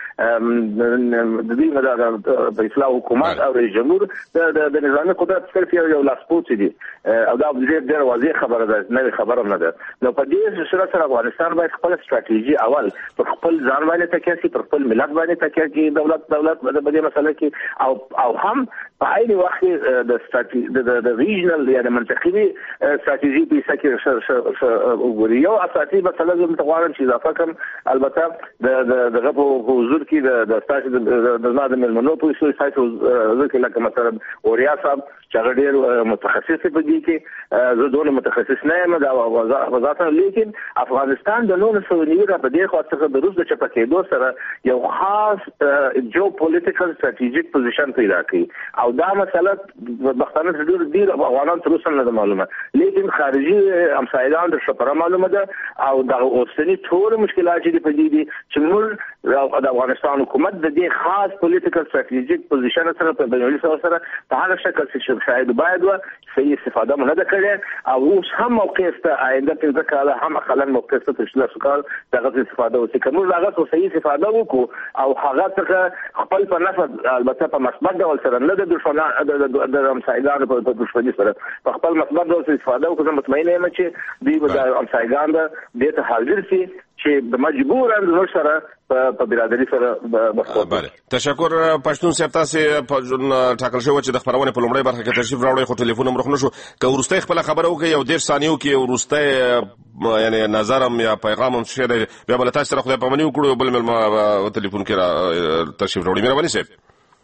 د دې د اسلام حکومت او رئیس جمهور د نظامی قدرت صرف یو لاسپوڅ دي او دا ډېر واضح خبره ده، نه خبره نه ده. نو په دې سره افغانستان باید خپل ستراتیژي اول پر خپل ځان باندې تکیه کوي، پر خپل ملت باندې تکیه کوي، دولت په دې مسله کې او هم په عین وخت د ریجنل یا د منطقي ستراتیژي په څیر کې وګوري. یو اساسي مسله زموږ ته غواړم چې اضافه کوم، البته دغه په حضور کې د ستاسو د نادم المنو په څیر تاسو ذکر لکه مثلا اوریا صاحب چې هغه ډېر متخصص په دې کې، زه دونه متخصص نه یم دا وضاحت، لیکن افغانستان د 1990 په دې خاطر څخه د روس د چپکېدو سره یو خاص جو پولیټیکل ستراتیژیک پوزیشن پیدا کړي او دا مسله بختانه ډېر افغانان تر اوسه نه معلومه، لیکن خارجي همسایه‌ګان د شپره معلومه ده او د اوسنی ټول مشکلات چې په دې دي چې موږ د افغانستان حکومت د دې خاص پولیټیکل ستراتیژیک پوزیشن سره په بینالمللي سره په هغه شکل چې شاید باید صحیح استفاده نه ده کړې او اوس هم موقف ته آینده کې ځکه هم خلل موقف ته تشل سکال دغه استفاده وکړي. کوم هغه صحیح استفاده وکړو او هغه څخه خپل په نفع البته په مثبت ډول سره نه د دښمنانو د همسایګانو په دښمنۍ سره په خپل مثبت ډول استفاده وکړو. مطمئن یم چې دوی د همسایګانو د ته حاضر شي چې د مجبور اندور سره په برادری سره بله. تشکر پښتون صاحب، تاسو په ټاکل شوی چې د خبرونه په لومړی برخه کې تشریف راوړی خو ټلیفون هم رخنه شو، که ورسته خپل خبره وکړي یو 10 ثانیو کې ورسته یعنی نظرم یا پیغام هم شه بیا بل تاسو سره خدای پامنی وکړو بل مل ټلیفون کې تشریف راوړی. مهرباني صاحب.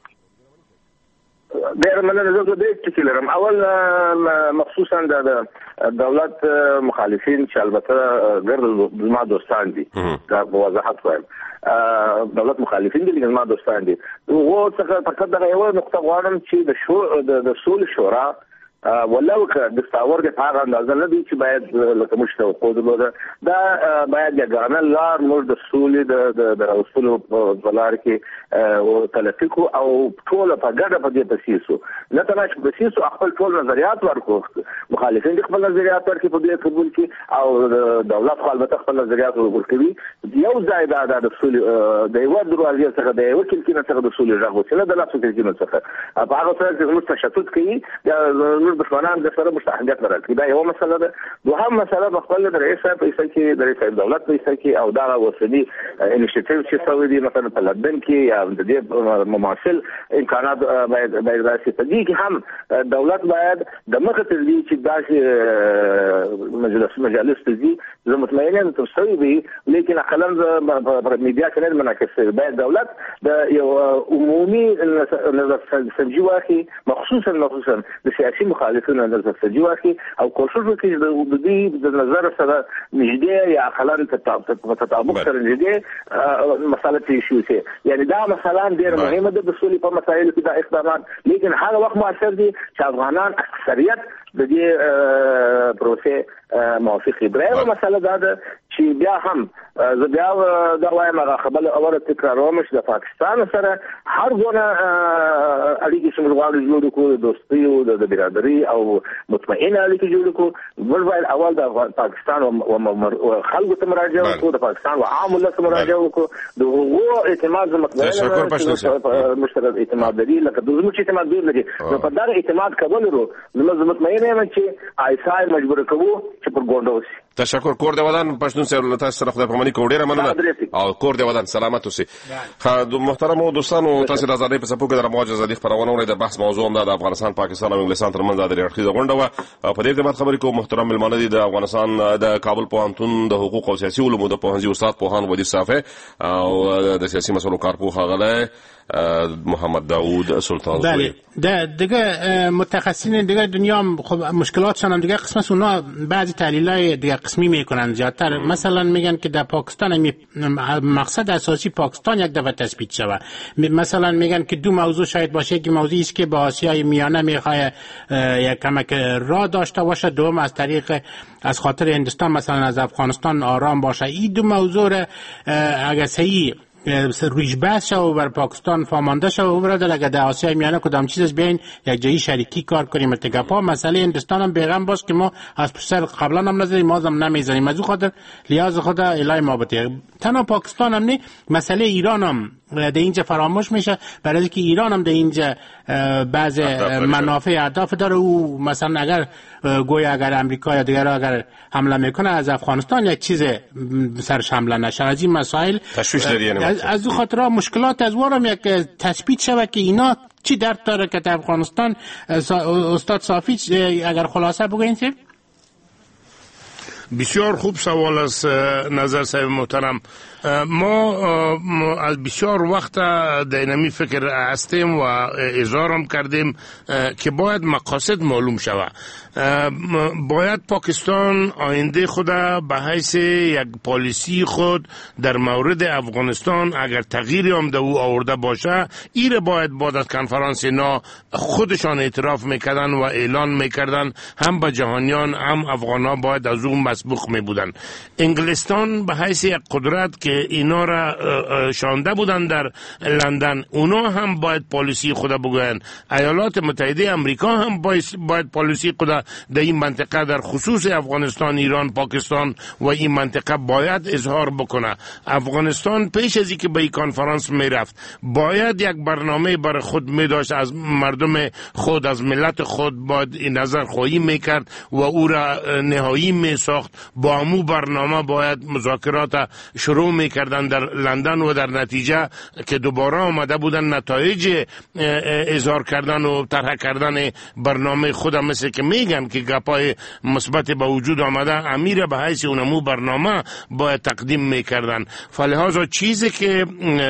ډېر مننه. زه د دې ټکی لرم. اول مخصوصا د دولت مخالفین چې البته ګرد زما دوستان دي، دا وضاحت وایم، دولت مخالفین دي زما دوستان دي. و څنګه فقط دغه یو نقطه غواړم چې د سول شورا ولو که د ستاور د هغه اندازه نه دي چې باید لکه مشته خود دا باید یګانه لار موږ د سولې د اصول په لار کې او تلفیکو او ټول په ګډه په دې پسیسو نه تنه چې پسیسو خپل ټول نظریات ورکو، مخالفین خپل نظریات ورکو په دې قبول کې او دولت خپل خپل نظریات ورکوي. یو ځای دا د سولې د یو دروازې څخه د یو کلکینه څخه د سولې راغو چې د لاسو کلکینه څخه په هغه څیر چې موږ تشدد کوي دښمنان د سره مستحقیت لري. دا یو مسله ده. دوهم مسله په خپل د رئیس په پیسې کې د رئیس دولت په پیسې کې او دا وسلي انیشیټیو چې سوي دي مثلا په لندن کې یا د دې مماثل امکانات باید راسي. په دې کې هم دولت باید د مخه تر دې چې داسې مجالس دي زه مطمئن یم تر سوي دي، لیکن اقلا په میډیا کې نه منعکس باید دولت د یو عمومي نظر سنجي واخلي، خصوصا د سیاسي مخالفینو نظر سنجي واخلي او کوشش وکړي د دې د نظر سره نږدې یا اقلا په تطابق سره نږدې مسله پیښ شي. یعنی دا مثلا ډېر مهمه ده د سولې په مسایلو کې دا اقدامات، لیکن هغه وخت مؤثر دي چې افغانان اکثریت د دې پروسې موافق دي. درېمه مسله دا ده چې بیا هم زه بیا دا وایم هغه خبره اوله تکراروم چې د پاکستان سره هر ګونه اړیکې چې موږ غواړو جوړ کړو د دوستۍ او د برادرۍ او مطمئنه اړیکې جوړ کړو موږ باید اول د پاکستان او خلکو ته مراجعه وکړو د پاکستان او عام ولس ته مراجعه وکړو د هغو اعتماد مطمئنه مشترک اعتماد لري لکه د زموږ اعتماد ډیر لري نو په دغه اعتماد کول ورو نو مطمئنه یم چې آیسای مجبور کوو چې پر ګوندو شي. تشکر. کور دی ودان پښتون سره تاسو سره خدای پاماني کو ډیره مننه او کور دی ودان سلامت اوسئ. محترم دوستانو تاسو د آزادۍ په څپو کې د موج آزادۍ خبرونه ولې د بحث موضوع هم د افغانستان پاکستان او انګلستان ترمنځ د اړیکو غونډه و په دې اړه خبرې کوم. محترم ملمانه دي د افغانستان د کابل پوهنتون د حقوق او سیاسي علومو د پوهنځي استاد پوهان ودی صافی او د سیاسي مسلو کارپوه غله محمد داوود سلطان زوی. بله دیگه متخصصین دیگه دنیا خب مشکلاتشان هم دیگه قسمت اونا بعضی تحلیلای دیگه قسمی میکنن زیادتر. مثلا میگن که در پاکستان مقصد اساسی پاکستان یک دفعه تثبیت شود. مثلا میگن که دو موضوع شاید باشه که موضوعی است که با آسیای میانه میخواد یک کمک راه داشته باشه، دوم از طریق از خاطر هندوستان مثلا از افغانستان آرام باشه. این دو موضوع را اگر صحیح رویش بحث شد و بر پاکستان فامانده شد و برادر اگر در آسیای میانه کدام چیز بیاین یک جایی شریکی کار کنیم ارتگاپا مسئله هندوستان هم بیغم باش که ما از پسر قبلا هم نزدیم ما هم نمیزنیم از او خاطر لیاز خود الهی ما بطیق تنها پاکستان هم نه مسئله ایران هم در اینجا فراموش میشه برای اینکه ایران هم در اینجا بعض منافع اهداف داره و مثلا اگر گویا اگر امریکا یا دیگر اگر حمله میکنه از افغانستان یک چیز سرش حمله نشه از این مسائل تشویش داری. از او خاطر مشکلات از وارم یک تثبیت شود که اینا چی درد داره که در افغانستان. استاد صافی اگر خلاصه بگوین چه؟ بسیار خوب سوال است نظر صاحب محترم. ما از بسیار وقت در اینمی فکر هستیم و اظهارم کردیم که باید مقاصد معلوم شود. باید پاکستان آینده خود به حیث یک پالیسی خود در مورد افغانستان اگر تغییری هم در او آورده باشه ایره باید بعد از کنفرانس اینا خودشان اعتراف میکردن و اعلان میکردن هم به جهانیان هم افغانا باید از اون مسبوق میبودن. انگلستان به حیث یک قدرت که اینا را شانده بودن در لندن اونا هم باید پالیسی خود بگوین. ایالات متحده امریکا هم باید پالیسی خود در این منطقه در خصوص افغانستان، ایران، پاکستان و این منطقه باید اظهار بکنه. افغانستان پیش از اینکه به این کنفرانس میرفت باید یک برنامه برای خود میداشت، از مردم خود از ملت خود باید این نظر خواهی میکرد و او را نهایی میساخت. با امو برنامه باید مذاکرات شروع میکردن در لندن و در نتیجه که دوباره آمده بودن نتایج اظهار کردن و طرح کردن برنامه خود مثل که میگن که گپای مثبت به وجود آمده امیر به حیث اونمو برنامه باید تقدیم میکردن. فلحاظا چیزی که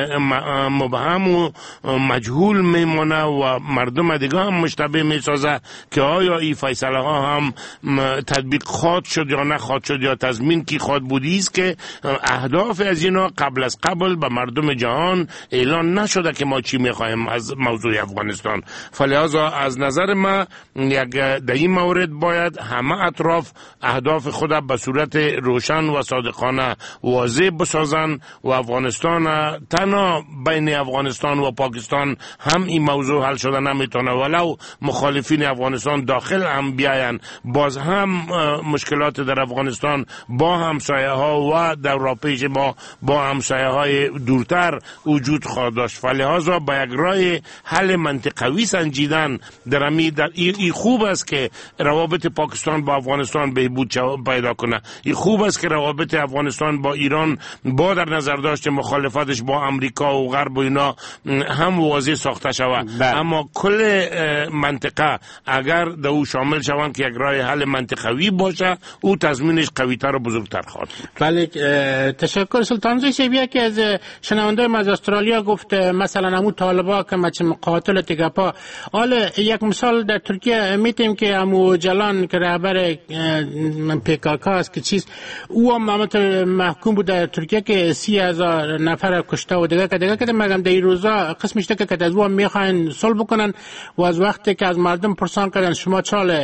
مبهم و مجهول میمونه و مردم دیگه هم مشتبه میسازه که آیا این فیصله ها هم تطبیق خواهد شد یا نخواهد شد یا تضمین کی خواهد بودی است که اهداف از اینا قبل از قبل به مردم جهان اعلان نشده که ما چی میخوایم از موضوع افغانستان. فلحاظا از نظر ما در این مورد باید همه اطراف اهداف خود به صورت روشن و صادقانه واضح بسازن و افغانستان تنها بین افغانستان و پاکستان هم این موضوع حل شده نمیتونه ولو مخالفین افغانستان داخل هم بیاین باز هم مشکلات در افغانستان با همسایه ها و در راپیش با همسایه های دورتر وجود خواهد داشت. فلحاظا با یک راه حل منطقوی سنجیدن در این خوب است که روابط پاکستان با افغانستان بهبود پیدا کنه. این خوب است که روابط افغانستان با ایران با در نظر داشته مخالفتش با امریکا و غرب و اینا هم واضح ساخته شود. اما کل منطقه اگر در او شامل شوند که یک راه حل منطقوی باشه او تضمینش قوی‌تر و بزرگتر خواهد. بله تشکر. سلطان زوی شبیه که از شنونده از استرالیا گفت مثلا همون طالبا که مقاتل تگپا حالا یک مثال در ترکیه میتیم که همون جلان که رهبر پیکاکا است که چیز او هم محکوم بود در ترکیه که 30,000 نفر کشته و دیگه که مگم در این روزا قسمش که از او هم میخواین صلح بکنن و از وقتی که از مردم پرسان کردن شما چاله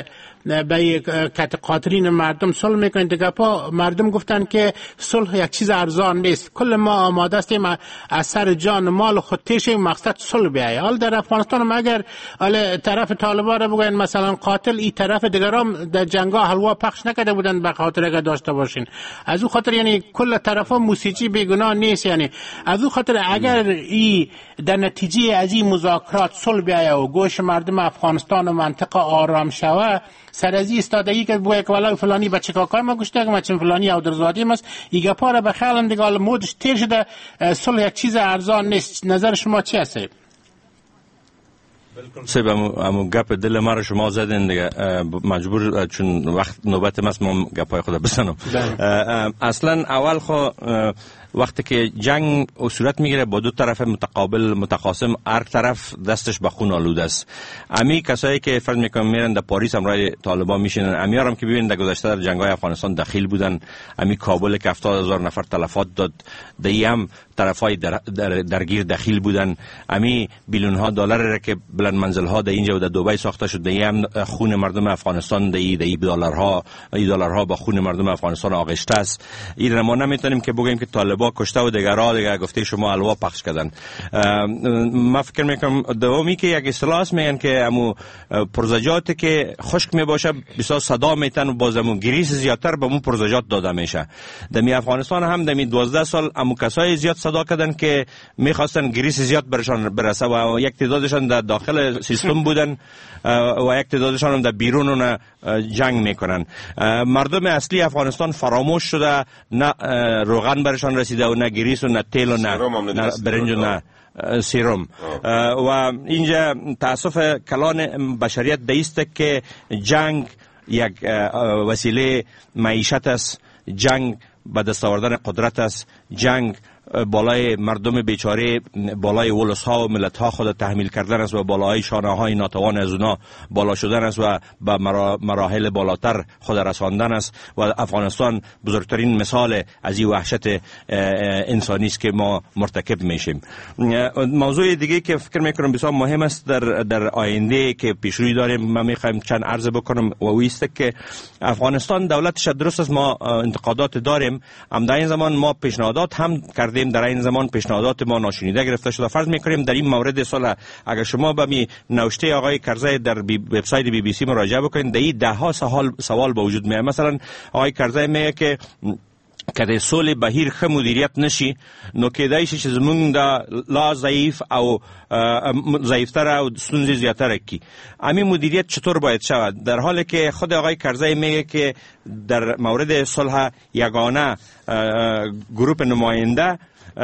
به کت قاطرین مردم صلح میکنید دیگه پا مردم گفتن که صلح یک چیز ارزان نیست، کل ما آماده هستیم از سر جان مال خود تیشیم مقصد صلح بیایه. حال در افغانستان هم اگر طرف طالبان را بگوین مثلا قاتل، این طرف دیگرام در جنگا حلوا پخش نکرده بودن به خاطر اگر داشته باشین. از او خاطر یعنی کل طرفا موسیقی بیگناه نیست. یعنی از او خاطر اگر ای در نتیجه از این مذاکرات صلح بیایه و گوش مردم افغانستان و منطقه آرام شوه، سر از این استادگی که بوی که ولای فلانی بچه کاکای ما گشته که مچن فلانی او درزادی ماست ایگه پاره به خیالم دیگه حالا مودش تیر شده، صلح یک چیز ارزان نیست. نظر شما چی هسته؟ سیب امو گپ دل ما رو شما زدین دیگه، مجبور چون وقت نوبت ماست ما گپای خود بزنم. اصلا اول خو وقتی که جنگ صورت میگیره با دو طرف متقابل متخاصم، هر طرف دستش به خون آلوده است. امی کسایی که فرض میکنم میرن در پاریس همراه طالبان میشینن، امیارم که ببینید در گذشته در جنگ‌های افغانستان دخیل بودن، امی کابل که 70,000 نفر تلفات داد، دی هم طرفای درگیر دخیل بودن، امی بیلیون ها دلار را که بلند منزل ها در اینجا و در دبی ساخته شد، دی هم خون مردم افغانستان، دی دلارها با خون مردم افغانستان آغشته است. این ما نمیتونیم که بگیم که طالبان کشته و دیگه گفته شما حلوا پخش کردن. ما فکر میکنم دومی که یک اصطلاح است میگن که امو پرزجاتی که خشک میباشه بسیار صدا میتن و باز امو گریس زیادتر به امو پرزجات داده میشه. دمی افغانستان هم دمی 12 سال امو کسای زیاد صدا کردن که میخواستن گریس زیاد برشان برسه و یک تعدادشان در داخل سیستم بودن و یک تعدادشان هم در بیرون جنگ میکنن. مردم اصلی افغانستان فراموش شده، نه روغن برشان رسیده و نه گریس و نه تیل و نه برنج و نه سیروم. و اینجا تاسف کلان بشریت دیست که جنگ یک وسیله معیشت است، جنگ به دست آوردن قدرت است، جنگ بالای مردم بیچاره، بالای ولس ها و ملت ها خود تحمیل کردن است و بالای شانه های ناتوان از اونا بالا شدن است و به مراحل بالاتر خود رساندن است. و افغانستان بزرگترین مثال از این وحشت انسانی است که ما مرتکب میشیم. موضوع دیگه که فکر میکنم بسیار مهم است در آینده که پیشروی داریم، من میخوایم چند عرض بکنم و اویست که افغانستان دولتش درست است، ما انتقادات داریم، اما در این زمان ما پیشنهادات هم کردیم، در این زمان پیشنهادات ما ناشنیده گرفته شده. فرض میکنیم در این مورد صلح اگر شما به می نوشته آقای کرزی در وبسایت بی بی سی مراجعه بکنید، در این ده ها سوال به وجود میاد. مثلا آقای کرزی میگه که کده صلح بهیر خ مدیریت نشي نو کېدای شي چې زمونږ د لا ضعیف او ضعیفتر او ستونزې زیاتره کی. امی مدیریت چطور باید شود؟ در حالی که خود آقای کرزی میگه که در مورد صلح یگانه گروه نماینده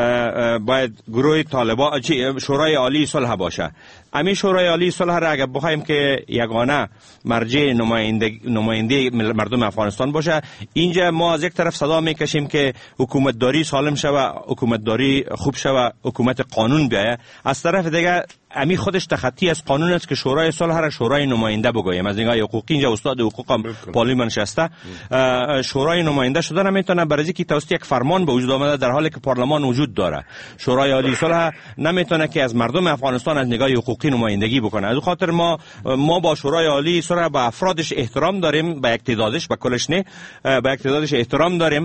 باید گروه طالبان شورای عالی صلح باشه. امی شورای عالی صلح را اگر بخوایم که یگانه مرجع نماینده مردم افغانستان باشه، اینجا ما از یک طرف صدا میکشیم که حکومت داری سالم شوه، حکومت داری خوب شوه، حکومت قانون بیایه. از طرف دیگه امی خودش تخطی از قانون است که شورای صلح را شورای نماینده بگویم. از نگاه حقوقی اینجا استاد حقوق هم پارلمان نشسته، شورای نماینده شده نمیتونه برای که توسط یک فرمان به وجود آمده در حالی که پارلمان وجود داره. شورای عالی صلح نمیتونه که از مردم افغانستان از نگاه حقوقی نمایندگی بکنه. از خاطر ما با شورای عالی صلح به افرادش احترام داریم، به یک تعدادش، به کلش نه، به یک تعدادش احترام داریم.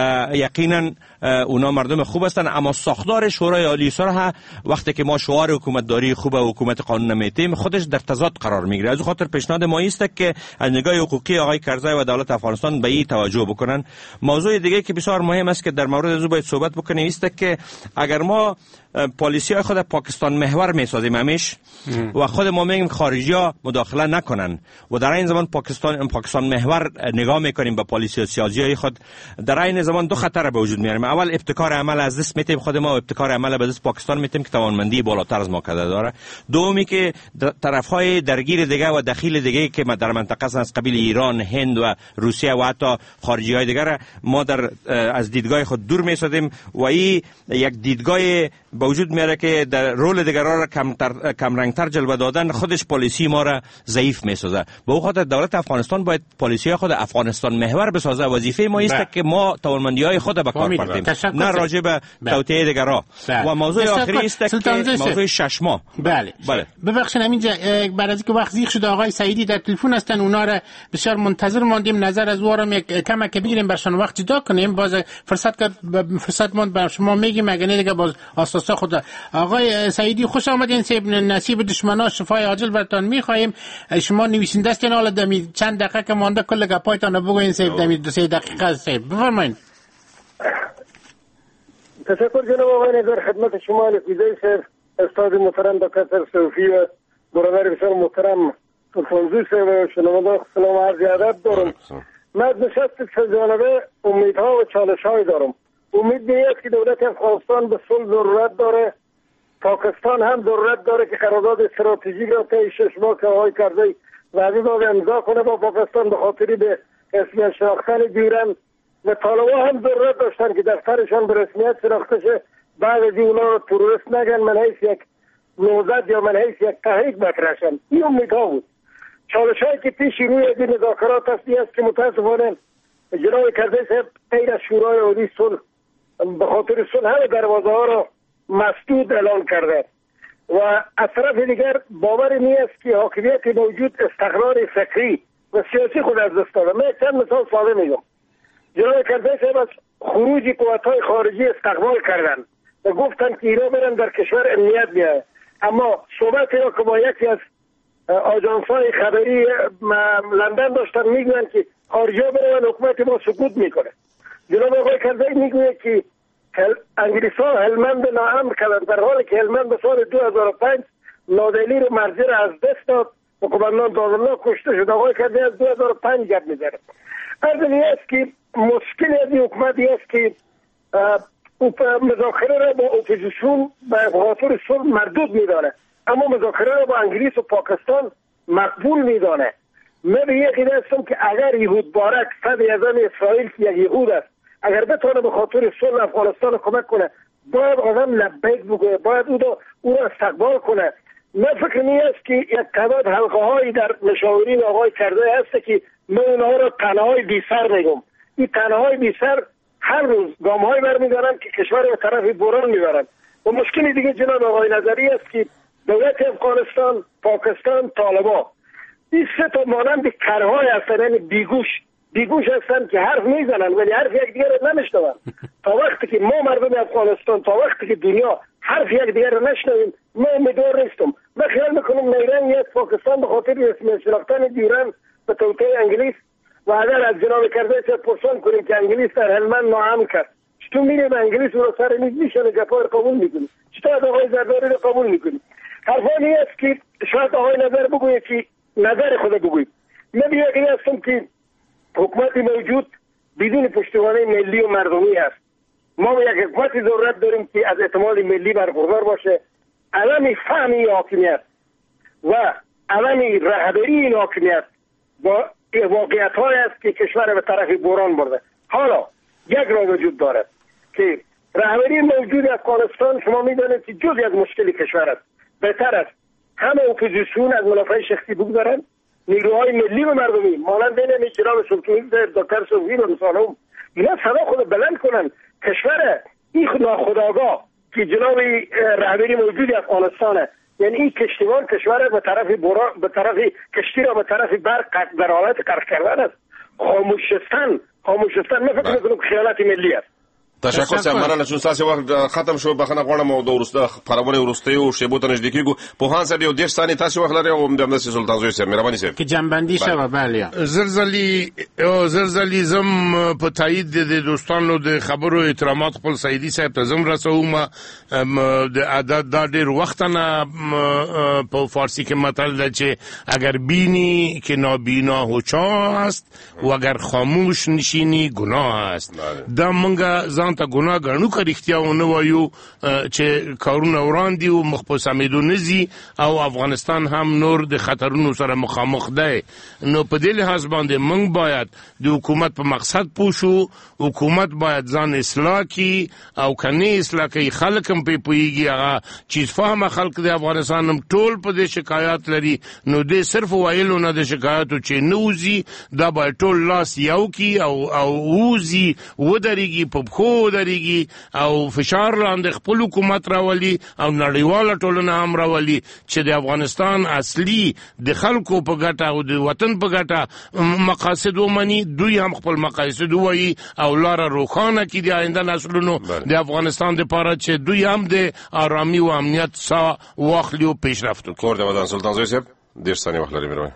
یقینا اونا مردم خوب هستن، اما ساختار شورای عالی صلح وقتی که ما شعار حکومت داری خوبه و حکومت قانون نمیتیم خودش در تضاد قرار میگیره. از خاطر پیشنهاد ما است که از نگاه حقوقی آقای کرزی و دولت افغانستان به این توجه بکنن. موضوع دیگه که بسیار مهم است که در مورد از باید صحبت بکنیم است که اگر ما پالیسی های خود پاکستان محور میسازیم همیش و خود ما میگیم خارجی ها مداخله نکنن و در این زمان پاکستان محور نگاه میکنیم به پالیسی سیاسی های خود، در این زمان دو خطر به وجود میاریم. اول ابتکار عمل از دست میتیم خود ما، ابتکار عمل به دست پاکستان میتیم که توانمندی بالاتر از ما کرده داره. دومی که طرف های درگیر دیگه و دخیل دیگه که در منطقه از قبیل ایران، هند و روسیه و حتی خارجی های دیگر ما از دیدگاه خود دور میسازیم و این یک دیدگاه به وجود میاره که در رول دیگران را کم رنگتر جلوه دادن خودش پالیسی ما را ضعیف میسازه. به او خاطر دولت افغانستان باید پالیسی خود افغانستان محور بسازه. وظیفه ما است که ما توانمندی‌های خود به کار بردیم، نه راجع به توطئه دیگران. و موضوع آخری است که موضوع ششما. بله ببخشید همینجا بعد از اینکه وقت زیغ شد آقای سعیدی در تلفن هستن، اونا را بسیار منتظر ماندیم، نظر از اونها را کم بگیریم برشان وقت جدا کنیم. باز فرصت ماند بر شما میگیم، اگه نه دیگه باز اساسا خود. آقای سعیدی خوش آمدین. سیب نصیب دشمنا شفای عاجل برتان میخواهیم. شما نویسنده هستین، حالا دمی چند دقیقه که مانده کل گپایتان بگوین. سیب دمی 2-3 دقیقه است. بفرمایید. تشکر جناب آقای نظر، خدمت شما نفیزه صاحب، استاد محترم دکتر صوفی و برادر بسیار محترم فرانزوی صاحب و شنوندگان سلام و عرض ادب دارم. من نشست سه‌جانبه امیدها و چالش‌های دارم. امید به است که دولت افغانستان به صلح ضرورت داره، پاکستان هم ضرورت داره که قرارداد استراتژیک را طی 6 ماه که آقای کرزی وعده داده امضا کنه با پاکستان به خاطر به رسمیت شناختن دیرن، و طالبان هم ضرورت داشتن که دفترشان به رسمیت شناخته شه، بعد از اونا رو تروریست نگن، من حیث یک نوزد یا من حیث یک تحریک بکرشن. این امیدها بود. چالش‌هایی که پیش روی این مذاکرات است که متاسفانه جناب کرزی صاحب غیر از شورای عالی صلح به خاطر صلح همه دروازه ها را مسدود اعلان کرده، و از طرف دیگر باور نیست که حاکمیت موجود استقرار فکری و سیاسی خود از دست داده. من چند مثال ساده میگم. جناب کرزی صاحب از خروج قوت‌های خارجی استقبال کردند و گفتند که اینا برن در کشور امنیت بیاره، اما صحبت را که با یکی از آژانس‌های خبری لندن داشتن میگوین که خارجی‌ها برن حکومت ما سکوت میکنه. جناب آقای کرزی میگوید که انگلیس‌ها هلمند ناامن کردند، در حالی که هلمند به سال 2005 نادلی رو مرزی را از دست داد و قماندان دادالله کشته شد. آقای کرزی از 2005 گپ میزنه. از این است که مشکل از این حکومتی است که مذاکره را با اپوزیسیون به خاطر صلح مردود میدانه، اما مذاکره را با انگلیس و پاکستان مقبول میدانه. من به یک ایده هستم که اگر یهود بارک صدر اعظم اسرائیل که یک یهود است، اگر بتونه به خاطر صلح افغانستان کمک کنه، باید آدم لبیک بگوه، باید او را استقبال کنه. من فکر نیست که یک تعداد حلقه هایی در مشاورین آقای کرزی هست که من اونها را تنهای بی سر میگم. این تنهای بی سر هر روز گام های برمیدارن که کشور به طرف بحران میبرن. و مشکل دیگه جناب آقای نظری است که دولت افغانستان، پاکستان، طالبان این سه تا مانند کرهای هستن، یعنی بیگوش هستن که حرف میزنن ولی حرف یک دیگر رو نمیشنون. تا وقتی که ما مردم افغانستان، تا وقتی که دنیا حرف یک دیگر رو نشنویم، ما امیدوار نیستم. من خیال میکنم نیرنگ یک پاکستان به خاطر رسمیت شناختن دیران به توطئه انگلیس، و اگر از جناب کرزی پرسان کنیم که انگلیس در هلمند ناامن کرد، چطور میریم انگلیس رو سر میز میشنه گپا رو قبول میکنیم؟ چطور از آقای زرداری رو قبول میکنیم؟ حرفانی است که شاید آقای نظر بگوید که نظر خود بگوید. من بیاقی هستم که حکومت موجود بدون پشتوانه ملی و مردمی است. ما یک حکومتی ضرورت داریم که از اعتماد ملی برخوردار باشه، علم فهمی حاکمیت و علم رهبری این حاکمیت با واقعیت های است که کشور به طرف بحران برده. حالا یک راه وجود دارد که رهبری موجود افغانستان شما میدانید که جزئی از مشکل کشور است. بهتر است همه اپوزیسیون از منافع شخصی بگذارند، نیروهای ملی و مردمی مانند این جناب سلطانی دکتر صوفی و مثالهم اینا صدا خود بلند کنن. کشور این ناخودآگاه که جناب رهبری موجود افغانستانه، یعنی این کشتیوان کشور به طرف کشتی را به طرف برق در حالت غرق کردن است. خاموش شدن من فکر می‌کنم خیانت ملی است. تشکر صاحب، مننه چې تاسو وخت ختم شو. بخنه غواړم او د ورسته خبرونه ورسته او شیبو ته نږدې کیږو. په هان صاحب یو 10 ثانیې تاسو وخت لري او د امداسي سلطان زوی صاحب مهرباني صاحب که جنبندی شوه. بله زرزلی زم په تایید د دوستانو د خبرو احترامات خپل سعیدی صاحب ته زم رسوم. د عادت دا ډیر وخت نه په فارسی کې متل ده چې اگر بینی که نابینا هوچا است و اگر خاموش نشینی گناه است. دا منګه ځان ځان ته ګناه ګڼو که رښتیا ونه وایو چې کارونه وران دي او مخ په سمېدو نه ځي او افغانستان هم نور د خطرونو سره مخامخ دی. نو په دې لحاظ باندې موږ باید د حکومت په مقصد پوه شو. حکومت باید ځان اصلاح کړي او که نه اصلاح کوي خلک هم پرې پوهېږي. هغه چیز فهمه خلک د افغانستان هم ټول په دې شکایات لري. نو دې صرف ویلو نه د شکایاتو چې نه وځي دا باید ټول لاس یو کړي او وځي ودرېږي په پښو ودرېږي او فشار لاندې خپل حکومت راولي او نړیواله ټولنه هم راولي چې د افغانستان اصلي د خلکو په ګټه او د وطن په ګټه مقاصد ومني. دوی هم خپل مقاصد ووایي او لاره روښانه کړي د آینده نسلونو د افغانستان دپاره چې دوی هم د آرامي و امنیت ساه واخلي او پیشرفت وکړي. کور د ودان سلطان زوی صاحب 10 ثانیې وخت لري. میروي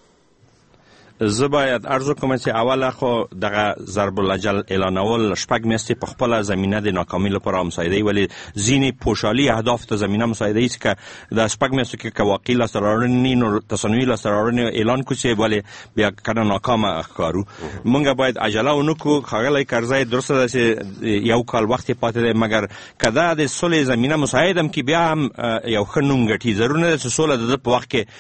زه باید عرض وکړم چې اوله خو دغه ضرب الاجل اعلانول شپږ میاشتې په خپله زمینه د ناکامۍ لپاره مساعده وي، ولې ځینې پوشالي اهداف ته زمینه مساعده وي چې د شپږ میاشتو کې که واقعي لاسته راوړنې نو تصنعي لاسته راوړنې اعلان کړو چې ولې بیا کنه ناکامه ښکارو. موږ باید عجله ونه کړو. ښاغلی کرزی درسته ده چې یو کال وخت یې پاتې دی، مګر که دا د صلح زمینه مساعد هم کړي بیا هم یو ښه نوم ګټي. ضرور نه ده چې سوله د ده په وخت کې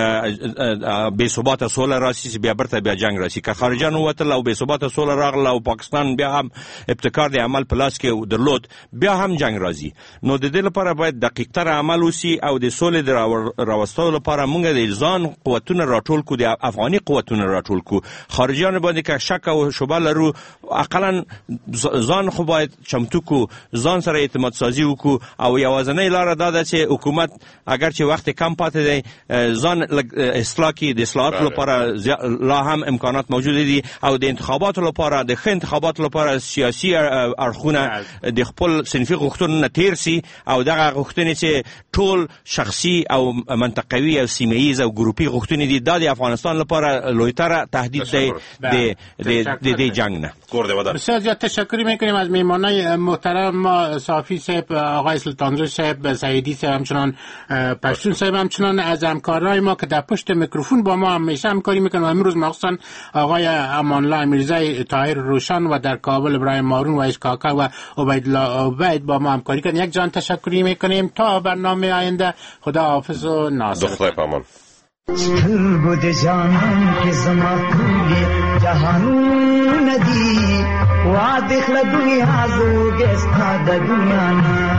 بې ثباته سوله راشي چې بیا برته بیا جنگ راشي. که خارجان ووتل او بې ثباته سوله راغله او پاکستان بیا هم ابتکار د عمل په لاس کې درلود بیا هم جنگ راځي. نو د دې لپاره باید دقیقتر عمل وشي او د سولې د راوستلو لپاره موږ د ځان قوتونه راټول کړو، د افغاني قوتونه راټول کړو. خارجان باندې که شک او شبهه لرو اقلا ځان خو باید چمتو کړو، ځان سره اعتماد سازي وکړو او یوازینۍ لاره دا ده چې حکومت اگر چې وخت کم پاتې دی ځان اصلاح کړي. د اصلاحاتو لپاره لا هم امکانات موجود دي او د انتخاباتو لپاره د ښه انتخاباتو لپاره سیاسي اړخونه د خپل صنفي غوښتنو نه تیر سي او دغه غوښتنې چې ټول شخصي او منطقوي او سیمه ییز او ګروپي غوښتنې دي دا د افغانستان لپاره لویتره تهدید دی د جنگ نه. بسیار زیاد تشکر میکنیم از میهمانای محترم ما، صافی صاحب، آقای سلطانزو صاحب، سعیدی صاحب، همچنان پشتون صاحب، همچنان از همکارای ما که در پشت میکروفون با ما همیشه همکاری میکنن. امروز مخصوصا آقای امانالله میرزای طاهر روشن و در کابل ابراهیم مارون و ایش کاکا و عبید با ما همکاری کردن. یک جان تشکری میکنیم تا برنامه آینده. خدا حافظ و ناصر. خدای پامان. بود جانان که زما کولی جهانون ندی و دخل دنیا زوگستا د دنیا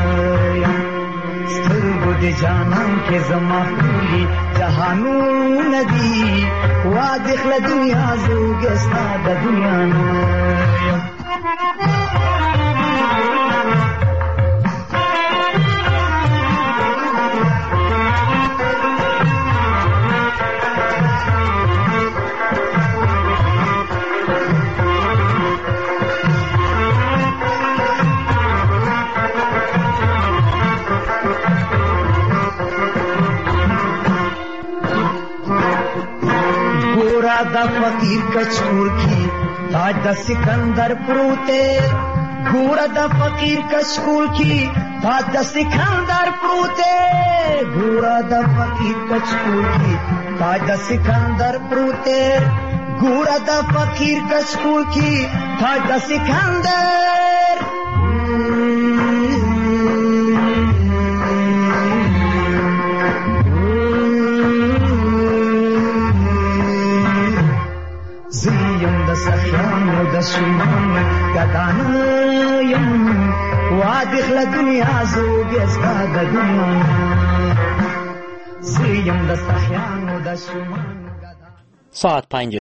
ستر بود جانان که زما کولی جهانون ندی و دخل دنیا زوگستا د دنیا دا فقیر کچور کی تاج دا سکندر پروتے گورا دا فقیر کچور کی تاج دا سکندر پروتے گورا دا فقیر کچور کی تاج دا سکندر پروتے گورا دا فقیر کچور کی تاج دا سکندر سخیانو د شمان گدانایم وادخل دنیا زوگستا د دنیا زیم د سخیانو د شمان. ساعت 5